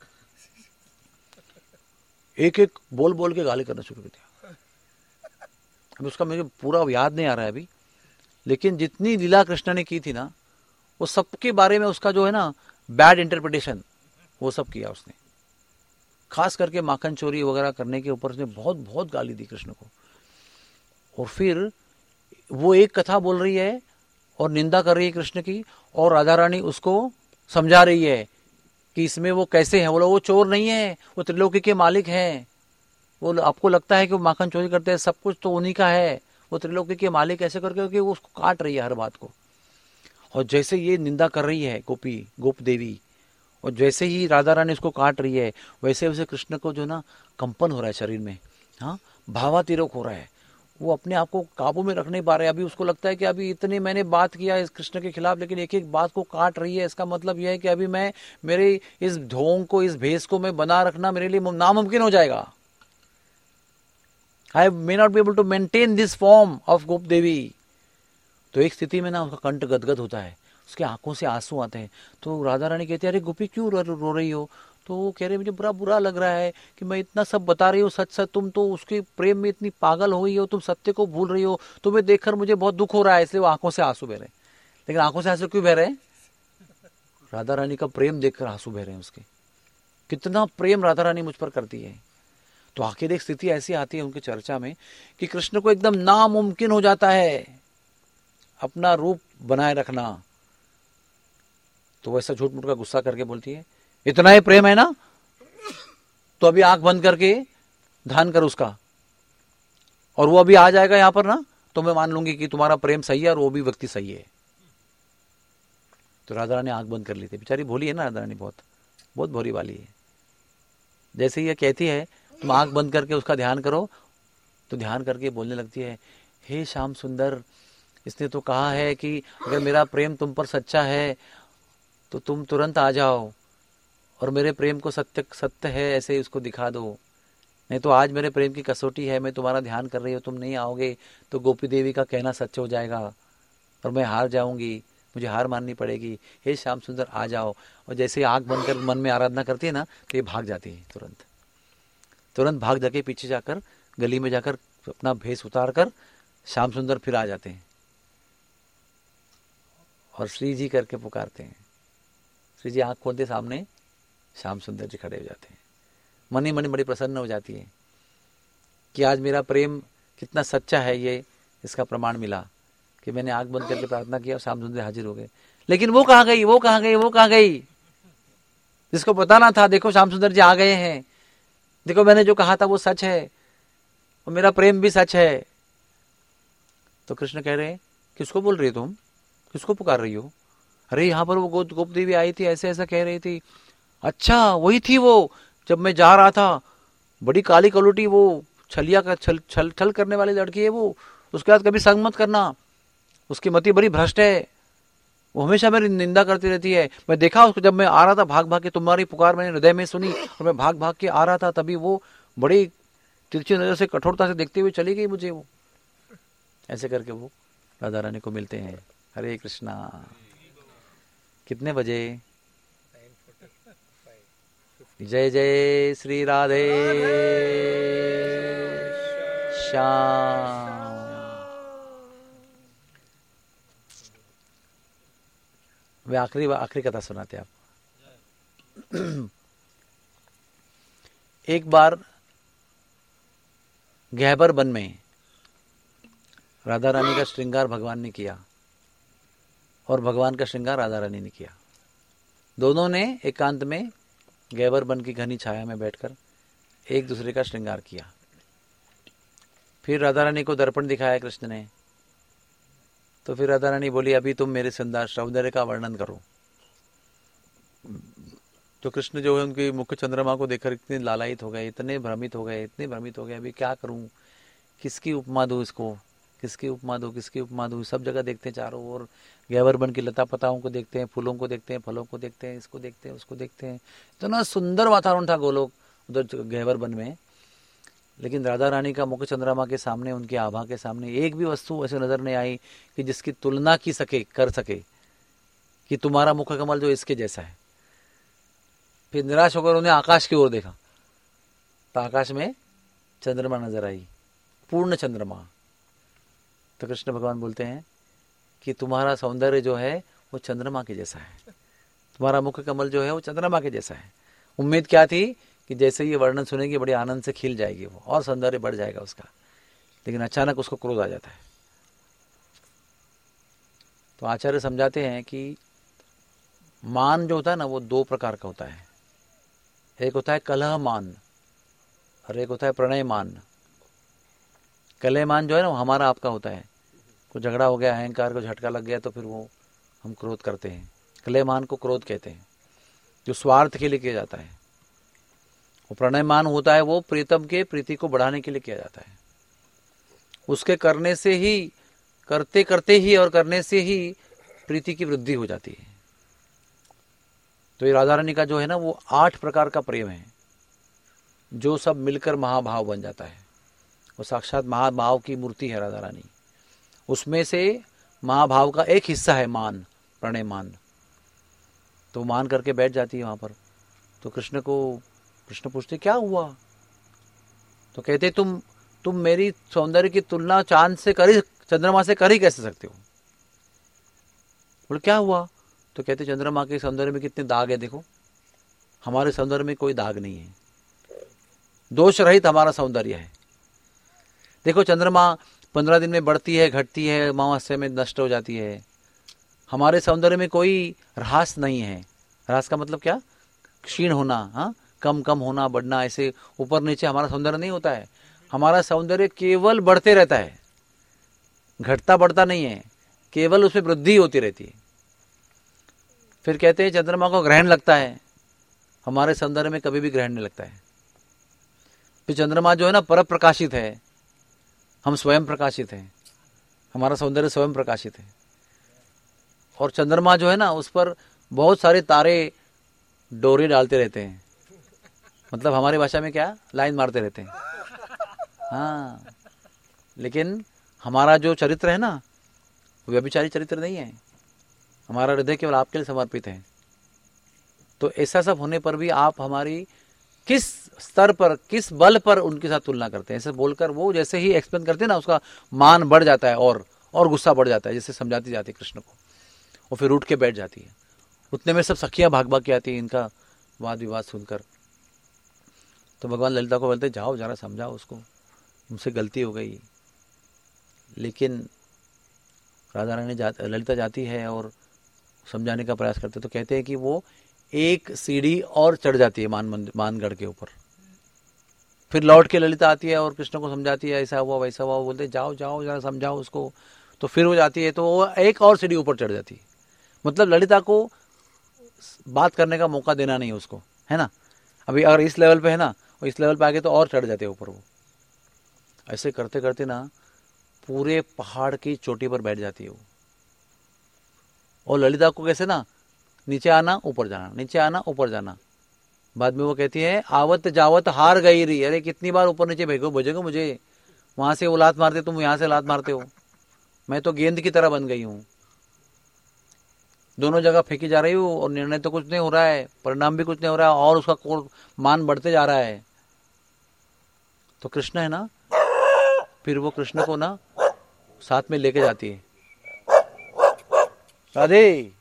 एक एक बोल बोल के गाली करना शुरू कर दिया। अब उसका मुझे पूरा याद नहीं आ रहा है अभी, लेकिन जितनी लीला कृष्ण ने की थी ना, वो सबके बारे में उसका जो है ना बैड इंटरप्रिटेशन, वो सब किया उसने। खास करके माखन चोरी वगैरह करने के ऊपर उसने बहुत बहुत गाली दी कृष्ण को। और फिर वो एक कथा बोल रही है और निंदा कर रही है कृष्ण की, और राधा रानी उसको समझा रही है कि इसमें वो कैसे है। बोलो वो चोर नहीं है, वो त्रिलोकी के मालिक हैं। वो आपको लगता है कि वो माखन चोरी करते हैं, सब कुछ तो उन्हीं का है, वो त्रिलोकी के मालिक ऐसे करके वो उसको काट रही है हर बात को। और जैसे ये निंदा कर रही है गोप देवी, और जैसे ही राधा रानी उसको काट रही है, वैसे वैसे कृष्ण को जो ना कंपन हो रहा है शरीर में, हाँ, भावातिरोक हो रहा है। वो अपने आप को काबू में रख नहीं पा रहे। अभी उसको लगता है कि अभी इतने मैंने बात किया इस कृष्ण के खिलाफ, लेकिन एक एक बात को काट रही है। इसका मतलब यह है कि अभी मैं, मेरे इस ढोंग को, इस भेष को मैं बना रखना मेरे लिए नामुमकिन हो जाएगा। I may not be able to maintain this form of गोप देवी। तो एक स्थिति में ना उसका कंठ गदगद होता है, उसके आंखों से आंसू आते हैं। तो राधा रानी कहती है अरे गोपी क्यों रो रही हो? तो वो कह रहे मुझे बुरा लग रहा है कि मैं इतना सब बता रही हूँ सच सच, तुम तो उसके प्रेम में इतनी पागल हो गई हो, तुम सत्य को भूल रही हो, तुम्हें देखकर मुझे बहुत दुख हो रहा है, इसलिए वो आंखों से आंसू बह रहे हैं। लेकिन आंखों से आंसू क्यों बह रहे हैं? राधा रानी का प्रेम देखकर आंसू बह रहे हैं उसके। कितना प्रेम राधा रानी मुझ पर करती है। तो आखिर एक स्थिति ऐसी आती है उनकी चर्चा में कि कृष्ण को एकदम नामुमकिन हो जाता है अपना रूप बनाए रखना। तो वैसा झूठ मूठ का गुस्सा करके बोलती है इतना ही प्रेम है ना, तो अभी आंख बंद करके ध्यान कर उसका, और वो अभी आ जाएगा यहां पर ना, तो मैं मान लूंगी कि तुम्हारा प्रेम सही है और वो भी व्यक्ति सही है। तो राधा रानी आंख बंद कर ली थी। बेचारी भोली है ना राधा रानी, बहुत भोली वाली है। जैसे ये कहती है तुम आंख बंद करके उसका ध्यान करो, तो ध्यान करके बोलने लगती है हे श्याम सुंदर, इसने तो कहा है कि अगर मेरा प्रेम तुम पर सच्चा है तो तुम तुरंत आ जाओ और मेरे प्रेम को सत्य सत्य है ऐसे उसको दिखा दो। नहीं तो आज मेरे प्रेम की कसौटी है, मैं तुम्हारा ध्यान कर रही हूँ, तुम नहीं आओगे तो गोपी देवी का कहना सच हो जाएगा और मैं हार जाऊंगी, मुझे हार माननी पड़ेगी। हे श्याम सुंदर आ जाओ। और जैसे आँख बंद कर मन में आराधना करती है ना, तो ये भाग जाती है, तुरंत तुरंत भाग जाके पीछे जाकर गली में जाकर अपना भेष उतार कर श्याम सुंदर फिर आ जाते हैं और श्री जी करके पुकारते हैं। श्री जी आँख खोलते सामने श्याम सुंदर जी खड़े हो जाते हैं। मन ही मन बड़ी प्रसन्न हो जाती है कि आज मेरा प्रेम कितना सच्चा है, ये इसका प्रमाण मिला कि मैंने आँख बंद करके प्रार्थना किया और श्याम सुंदर हाजिर हो गए। लेकिन वो कहाँ गई, वो कहाँ गई, वो कहाँ गई? जिसको बताना था, देखो श्याम सुंदर जी आ गए हैं, देखो मैंने जो कहा था वो सच है और मेरा प्रेम भी सच है। तो कृष्ण कह रहे हैं, किसको बोल रही हो तुम, किसको पुकार रही हो? अरे यहाँ पर वो गोप देवी आई थी, ऐसे ऐसा कह रही थी। अच्छा वही थी वो, जब मैं जा रहा था, बड़ी काली कलुटी, वो छलिया का छल करने वाली लड़की है वो, उसके साथ कभी संग मत करना, उसकी मति बड़ी भ्रष्ट है, वो हमेशा मेरी निंदा करती रहती है। मैं देखा उसको, जब मैं आ रहा था भाग भाग के, तुम्हारी पुकार मैंने हृदय में सुनी और मैं भाग भाग के आ रहा था, तभी वो बड़ी तिरछी नजर से कठोरता से देखते हुए चली गई मुझे। वो ऐसे करके वो राधा रानी को मिलते हैं। हरे कृष्णा। कितने बजे? जय जय श्री राधे श्याम। वे आखिरी कथा सुनाते आप। एक बार गहबर वन में राधा रानी का श्रृंगार भगवान ने किया और भगवान का श्रृंगार राधा रानी ने किया। दोनों ने एकांत में गहबर वन की घनी छाया में बैठकर एक दूसरे का श्रृंगार किया। फिर राधा रानी को दर्पण दिखाया कृष्ण ने। तो फिर राधा रानी बोली, अभी तुम मेरे सौंदर्य का वर्णन करो। तो कृष्ण जो है उनकी मुख्य चंद्रमा को देखकर इतने लालायित हो गए, इतने भ्रमित हो गए, इतने भ्रमित हो गए, अभी क्या करूं, किसकी उपमा दूं इसको, किसकी उपमा दूं, किसकी उपमा दूं। सब जगह देखते हैं, चारों ओर गहबर वन की लता पताओं को देखते हैं, फूलों को देखते हैं, फलों को देखते हैं, इसको देखते हैं, उसको देखते हैं। इतना सुंदर वातावरण था गोलोक उधर गहबर वन में। लेकिन राधा रानी का मुख चंद्रमा के सामने, उनकी आभा के सामने एक भी वस्तु ऐसे नजर नहीं आई कि जिसकी तुलना की कर सके कि तुम्हारा मुख कमल जो इसके जैसा है। फिर निराश होकर उन्हें आकाश की ओर देखा तो आकाश में चंद्रमा नजर आई, पूर्ण चंद्रमा। तो कृष्ण भगवान बोलते हैं कि तुम्हारा सौंदर्य जो है वो चंद्रमा के जैसा है, तुम्हारा मुख कमल जो है वो चंद्रमा के जैसा है। उम्मीद क्या थी कि जैसे ये वर्णन सुनेगी बड़े आनंद से खिल जाएगी वो और सौंदर्य बढ़ जाएगा उसका। लेकिन अचानक उसको क्रोध आ जाता है। तो आचार्य समझाते हैं कि मान जो होता है ना वो दो प्रकार का होता है। एक होता है कलह मान और एक होता है प्रणय मान। कलह मान जो है ना वो हमारा आपका होता है, कुछ झगड़ा हो गया, अहंकार को झटका लग गया तो फिर वो हम क्रोध करते हैं। कलह मान को क्रोध कहते हैं, जो स्वार्थ के लिए किया जाता है। वो प्रणय मान होता है वो प्रीतम के प्रीति को बढ़ाने के लिए किया जाता है। उसके करने से ही, करते करते ही और करने से ही प्रीति की वृद्धि हो जाती है। तो ये राधा रानी का जो है ना वो 8 प्रकार का प्रेम है, जो सब मिलकर महाभाव बन जाता है। वो साक्षात महाभाव की मूर्ति है राधा रानी। उसमें से महाभाव का एक हिस्सा है मान, प्रणय मान। तो मान करके बैठ जाती है वहां पर। तो कृष्ण पूछते क्या हुआ? तो कहते तुम मेरी सौंदर्य की तुलना चांद से करी, चंद्रमा से कर ही कैसे सकते हो? बोले क्या हुआ? तो कहते चंद्रमा के सौंदर्य में कितने दाग है, देखो हमारे सौंदर्य में कोई दाग नहीं है, दोष रहित हमारा सौंदर्य है। देखो चंद्रमा 15 दिन में बढ़ती है, घटती है, अमावस्या में नष्ट हो जाती है। हमारे सौंदर्य में कोई ह्रास नहीं है। ह्रास का मतलब क्या? क्षीण होना, हाँ, कम कम होना, बढ़ना, ऐसे ऊपर नीचे हमारा सौंदर्य नहीं होता है। हमारा सौंदर्य केवल बढ़ते रहता है, घटता बढ़ता नहीं है, केवल उसमें वृद्धि होती रहती है। फिर कहते हैं चंद्रमा को ग्रहण लगता है, हमारे सौंदर्य में कभी भी ग्रहण नहीं लगता है। फिर चंद्रमा जो है ना पर प्रकाशित है, हम स्वयं प्रकाशित हैं, हमारा सौंदर्य स्वयं प्रकाशित है। और चंद्रमा जो है ना उस पर बहुत सारे तारे डोरी डालते रहते हैं, मतलब हमारी भाषा में क्या, लाइन मारते रहते हैं। हाँ, लेकिन हमारा जो चरित्र है ना, वो व्यभिचारी चरित्र नहीं है। हमारा हृदय केवल आपके लिए समर्पित है। तो ऐसा सब होने पर भी आप हमारी किस स्तर पर, किस बल पर उनके साथ तुलना करते हैं, ऐसे बोलकर वो जैसे ही एक्सप्लेन करते हैं ना, उसका मान बढ़ जाता है और गुस्सा बढ़ जाता है, जैसे समझाती जाती है कृष्ण को, और फिर उठ के बैठ जाती है। उतने में सब सखियां भाग भाग के आती है इनका वाद विवाद सुनकर। तो भगवान ललिता को बोलते, जाओ जरा समझाओ उसको, मुझसे गलती हो गई। लेकिन राधा रानी ललिता जाती है और समझाने का प्रयास करते, तो कहते हैं कि वो एक सीढ़ी और चढ़ जाती है मानगढ़ के ऊपर। फिर लौट के ललिता आती है और कृष्ण को समझाती है, ऐसा हुआ वैसा हुआ। बोलते जाओ जाओ जरा समझाओ उसको। तो फिर वो जाती है, तो वो एक और सीढ़ी ऊपर चढ़ जाती है। मतलब ललिता को बात करने का मौका देना नहीं उसको, है ना। अभी अगर इस लेवल पे है ना, और इस लेवल पे आगे तो और चढ़ जाते ऊपर वो। ऐसे करते करते ना पूरे पहाड़ की चोटी पर बैठ जाती है वो। और ललिता को कैसे ना, नीचे आना ऊपर जाना, नीचे आना ऊपर जाना। बाद में वो कहती है, आवत जावत हार गई रही। अरे कितनी बार ऊपर नीचे भेजोगे मुझे, वहां से वो लात मारते, तुम यहां से लात मारते हो, मैं तो गेंद की तरह बन गई हूं, दोनों जगह फेंकी जा रही हूँ, और निर्णय तो कुछ नहीं हो रहा है, परिणाम भी कुछ नहीं हो रहा है, और उसका मान बढ़ते जा रहा है। तो कृष्ण है ना, फिर वो कृष्ण को ना साथ में लेके जाती है। राधे,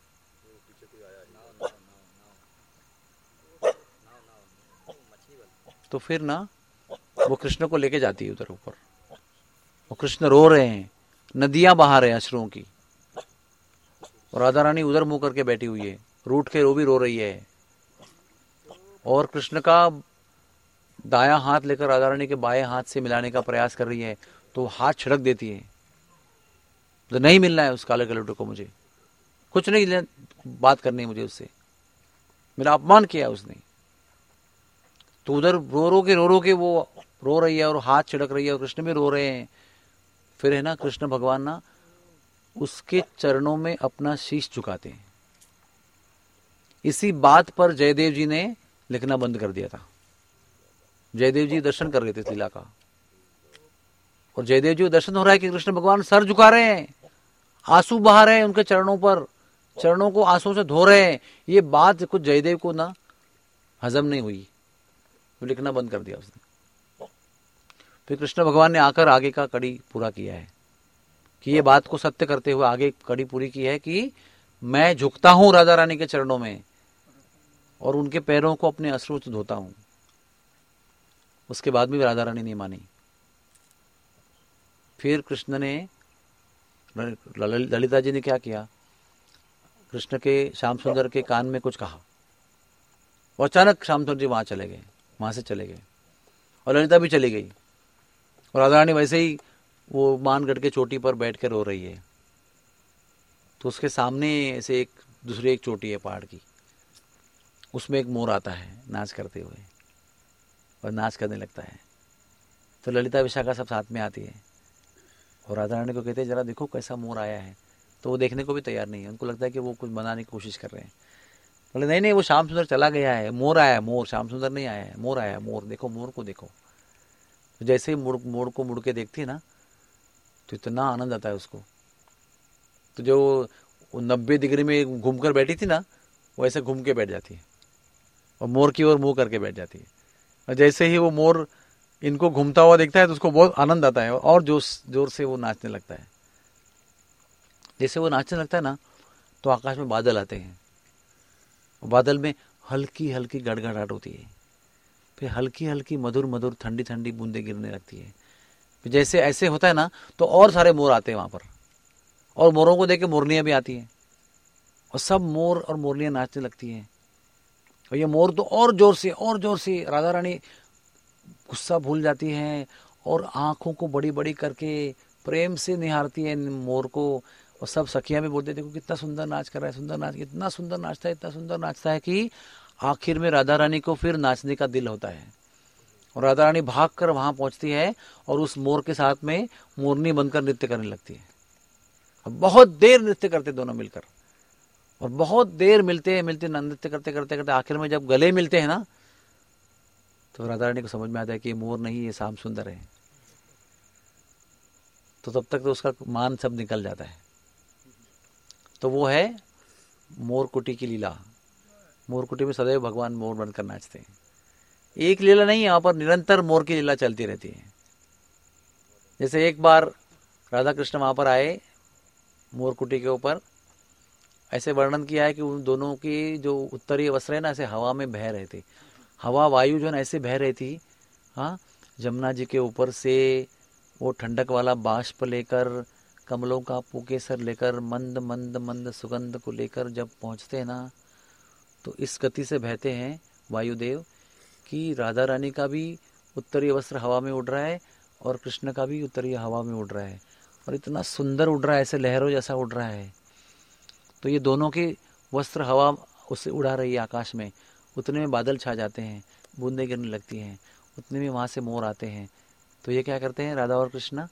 तो फिर ना वो कृष्ण को लेके जाती है उधर ऊपर। वो कृष्ण रो रहे हैं, नदियां बहा रहे हैं अश्रुओं की, और राधा रानी उधर मुंह करके बैठी हुई है, रूठ के भी रो रही है। और कृष्ण का दायां हाथ लेकर राधा रानी के बाएं हाथ से मिलाने का प्रयास कर रही है, तो हाथ छिड़क देती है, तो नहीं मिलना है उस काले कलुटे को, मुझे कुछ नहीं बात करनी है मुझे उससे, मेरा अपमान किया उसने। तो उधर रो रो के वो रो रही है और हाथ छिड़क रही है, और कृष्ण भी रो रहे हैं। फिर है ना, कृष्ण भगवान ना उसके चरणों में अपना शीश झुकाते हैं। इसी बात पर जयदेव जी ने लिखना बंद कर दिया था। जयदेव जी दर्शन कर रहे थे लीला का, और जयदेव जी को दर्शन हो रहा है कि कृष्ण भगवान सर झुका रहे हैं, आंसू बहा रहे हैं उनके चरणों पर, चरणों को आंसू से धो रहे हैं। ये बात कुछ जयदेव को ना हजम नहीं हुई, तो लिखना बंद कर दिया उसने। फिर कृष्ण भगवान ने आकर आगे का कड़ी पूरा किया है, कि ये बात को सत्य करते हुए आगे कड़ी पूरी की है कि मैं झुकता हूं राधा रानी के चरणों में, और उनके पैरों को अपने अश्रु से धोता हूं। उसके बाद भी राधा रानी नहीं मानी। फिर कृष्ण ने, ललिता जी ने क्या किया, कृष्ण के श्याम सुंदर के कान में कुछ कहा, और अचानक श्याम सुंदर जी वहां चले गए, वहां से चले गए, और ललिता भी चली गई। और राधा रानी वैसे ही वो मानगढ़ के चोटी पर बैठ कर रो रही है। तो उसके सामने ऐसे दूसरी एक चोटी है पहाड़ की, उसमें एक मोर आता है नाच करते हुए, और नाच करने लगता है। तो ललिता विशाखा सब साथ में आती है, और राधा रानी को कहते हैं, जरा देखो कैसा मोर आया है। तो वो देखने को भी तैयार नहीं है, उनको लगता है कि वो कुछ बनाने की कोशिश कर रहे हैं। बोले नहीं नहीं, वो श्याम सुंदर चला गया है, मोर आया है, मोर, श्याम सुंदर नहीं आया है, मोर आया है, मोर देखो, मोर को देखो। तो जैसे ही मोर को मुड़ के देखती है ना, तो इतना आनंद आता है उसको। तो जो 90 डिग्री में घूमकर बैठी थी ना, वो ऐसे घूम के बैठ जाती है, और मोर की ओर मुंह करके बैठ जाती है। और जैसे ही वो मोर इनको घूमता हुआ देखता है, तो उसको बहुत आनंद आता है, और जोर से वो नाचने लगता है। जैसे वो नाचने लगता है ना, तो आकाश में बादल आते हैं, और बादल में हल्की हल्की गड़गड़ाहट होती है, फिर हल्की हल्की मधुर मधुर ठंडी ठंडी बूंदें गिरने लगती है। फिर जैसे ऐसे होता है ना, तो और सारे मोर आते हैं वहां पर, और मोरों को देख के मोरनियां भी आती हैं, और सब मोर और मोरनियां नाचने लगती हैं। और ये मोर तो और जोर से राधा रानी गुस्सा भूल जाती हैं, और आंखों को बड़ी बड़ी करके प्रेम से निहारती है मोर को। और सब सखियां भी बोलते, देखो कितना सुंदर नाच कर रहा है, सुंदर नाच, इतना सुंदर नाचता है, इतना सुंदर नाचता है, कि आखिर में राधा रानी को फिर नाचने का दिल होता है, और राधा रानी भाग कर वहां पहुंचती है, और उस मोर के साथ में मोरनी बनकर नृत्य करने लगती है। बहुत देर नृत्य करते दोनों मिलकर, और बहुत देर मिलते नृत्य करते करते करते आखिर में जब गले मिलते हैं ना, तो राधा रानी को समझ में आता है कि ये मोर नहीं, ये श्याम सुंदर है। तो तब तक तो उसका मान सब निकल जाता है। तो वो है मोरकुटी की लीला। मोरकुटी में सदैव भगवान मोर बनकर नाचते हैं। एक लीला नहीं, यहाँ पर निरंतर मोर की लीला चलती रहती है। जैसे एक बार राधा कृष्ण वहां पर आए मोरकुटी के ऊपर, ऐसे वर्णन किया है कि उन दोनों की जो उत्तरीय वस्त्र है ना, ऐसे हवा में बह रहे थे। हवा वायु जो है ऐसे बह रही थी। हाँ, जमुना जी के ऊपर से वो ठंडक वाला बाष्प लेकर, कमलों का पुकेसर लेकर, मंद मंद मंद सुगंध को लेकर जब पहुंचते हैं ना, तो इस गति से बहते हैं वायुदेव कि राधा रानी का भी उत्तरीय वस्त्र हवा में उड़ रहा है और कृष्ण का भी उत्तरीय हवा में उड़ रहा है, और इतना सुंदर उड़ रहा है, ऐसे लहरों जैसा उड़ रहा है। तो ये दोनों के वस्त्र हवा उससे उड़ा रही है आकाश में। उतने में बादल छा जाते हैं, बूंदें गिरने लगती हैं, उतने में वहाँ से मोर आते हैं। तो ये क्या करते हैं, राधा और कृष्ण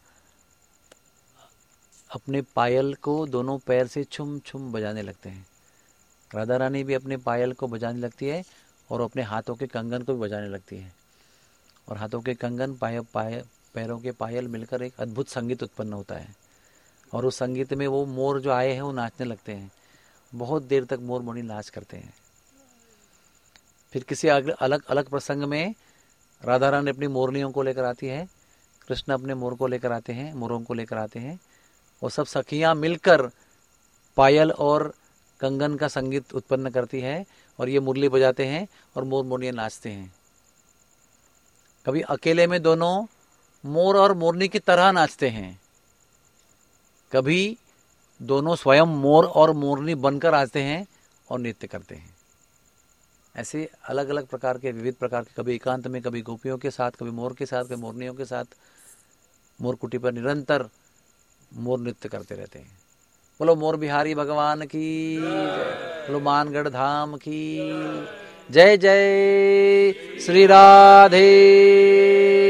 अपने पायल को दोनों पैर से छुम छुम बजाने लगते हैं। राधा रानी भी अपने पायल को बजाने लगती है और अपने हाथों के कंगन को भी बजाने लगती है। और हाथों के कंगन पैरों के पायल मिलकर एक अद्भुत संगीत उत्पन्न होता है। और उस संगीत में वो मोर जो आए हैं वो नाचने लगते हैं। बहुत देर तक मोर मोनी नाच करते हैं। फिर किसी अलग अलग प्रसंग में राधा रानी अपनी मोरनियों को लेकर आती है, कृष्ण अपने मोर को लेकर आते हैं, मोरों को लेकर आते हैं, और सब सखियां मिलकर पायल और कंगन का संगीत उत्पन्न करती है, और ये मुरली बजाते हैं और मोर मोरनियां नाचते हैं। कभी अकेले में दोनों मोर और मोरनी की तरह नाचते हैं, कभी दोनों स्वयं मोर और मोरनी बनकर आते हैं और नृत्य करते हैं। ऐसे अलग अलग प्रकार के, विविध प्रकार के, कभी एकांत में, कभी गोपियों के साथ, कभी मोर के साथ, कभी मोरनियों के साथ मोरकुटी पर निरंतर मोर नृत्य करते रहते हैं। बोलो मोर बिहारी भगवान की जय, बोलो मानगढ़ धाम की जय। जय श्री राधे।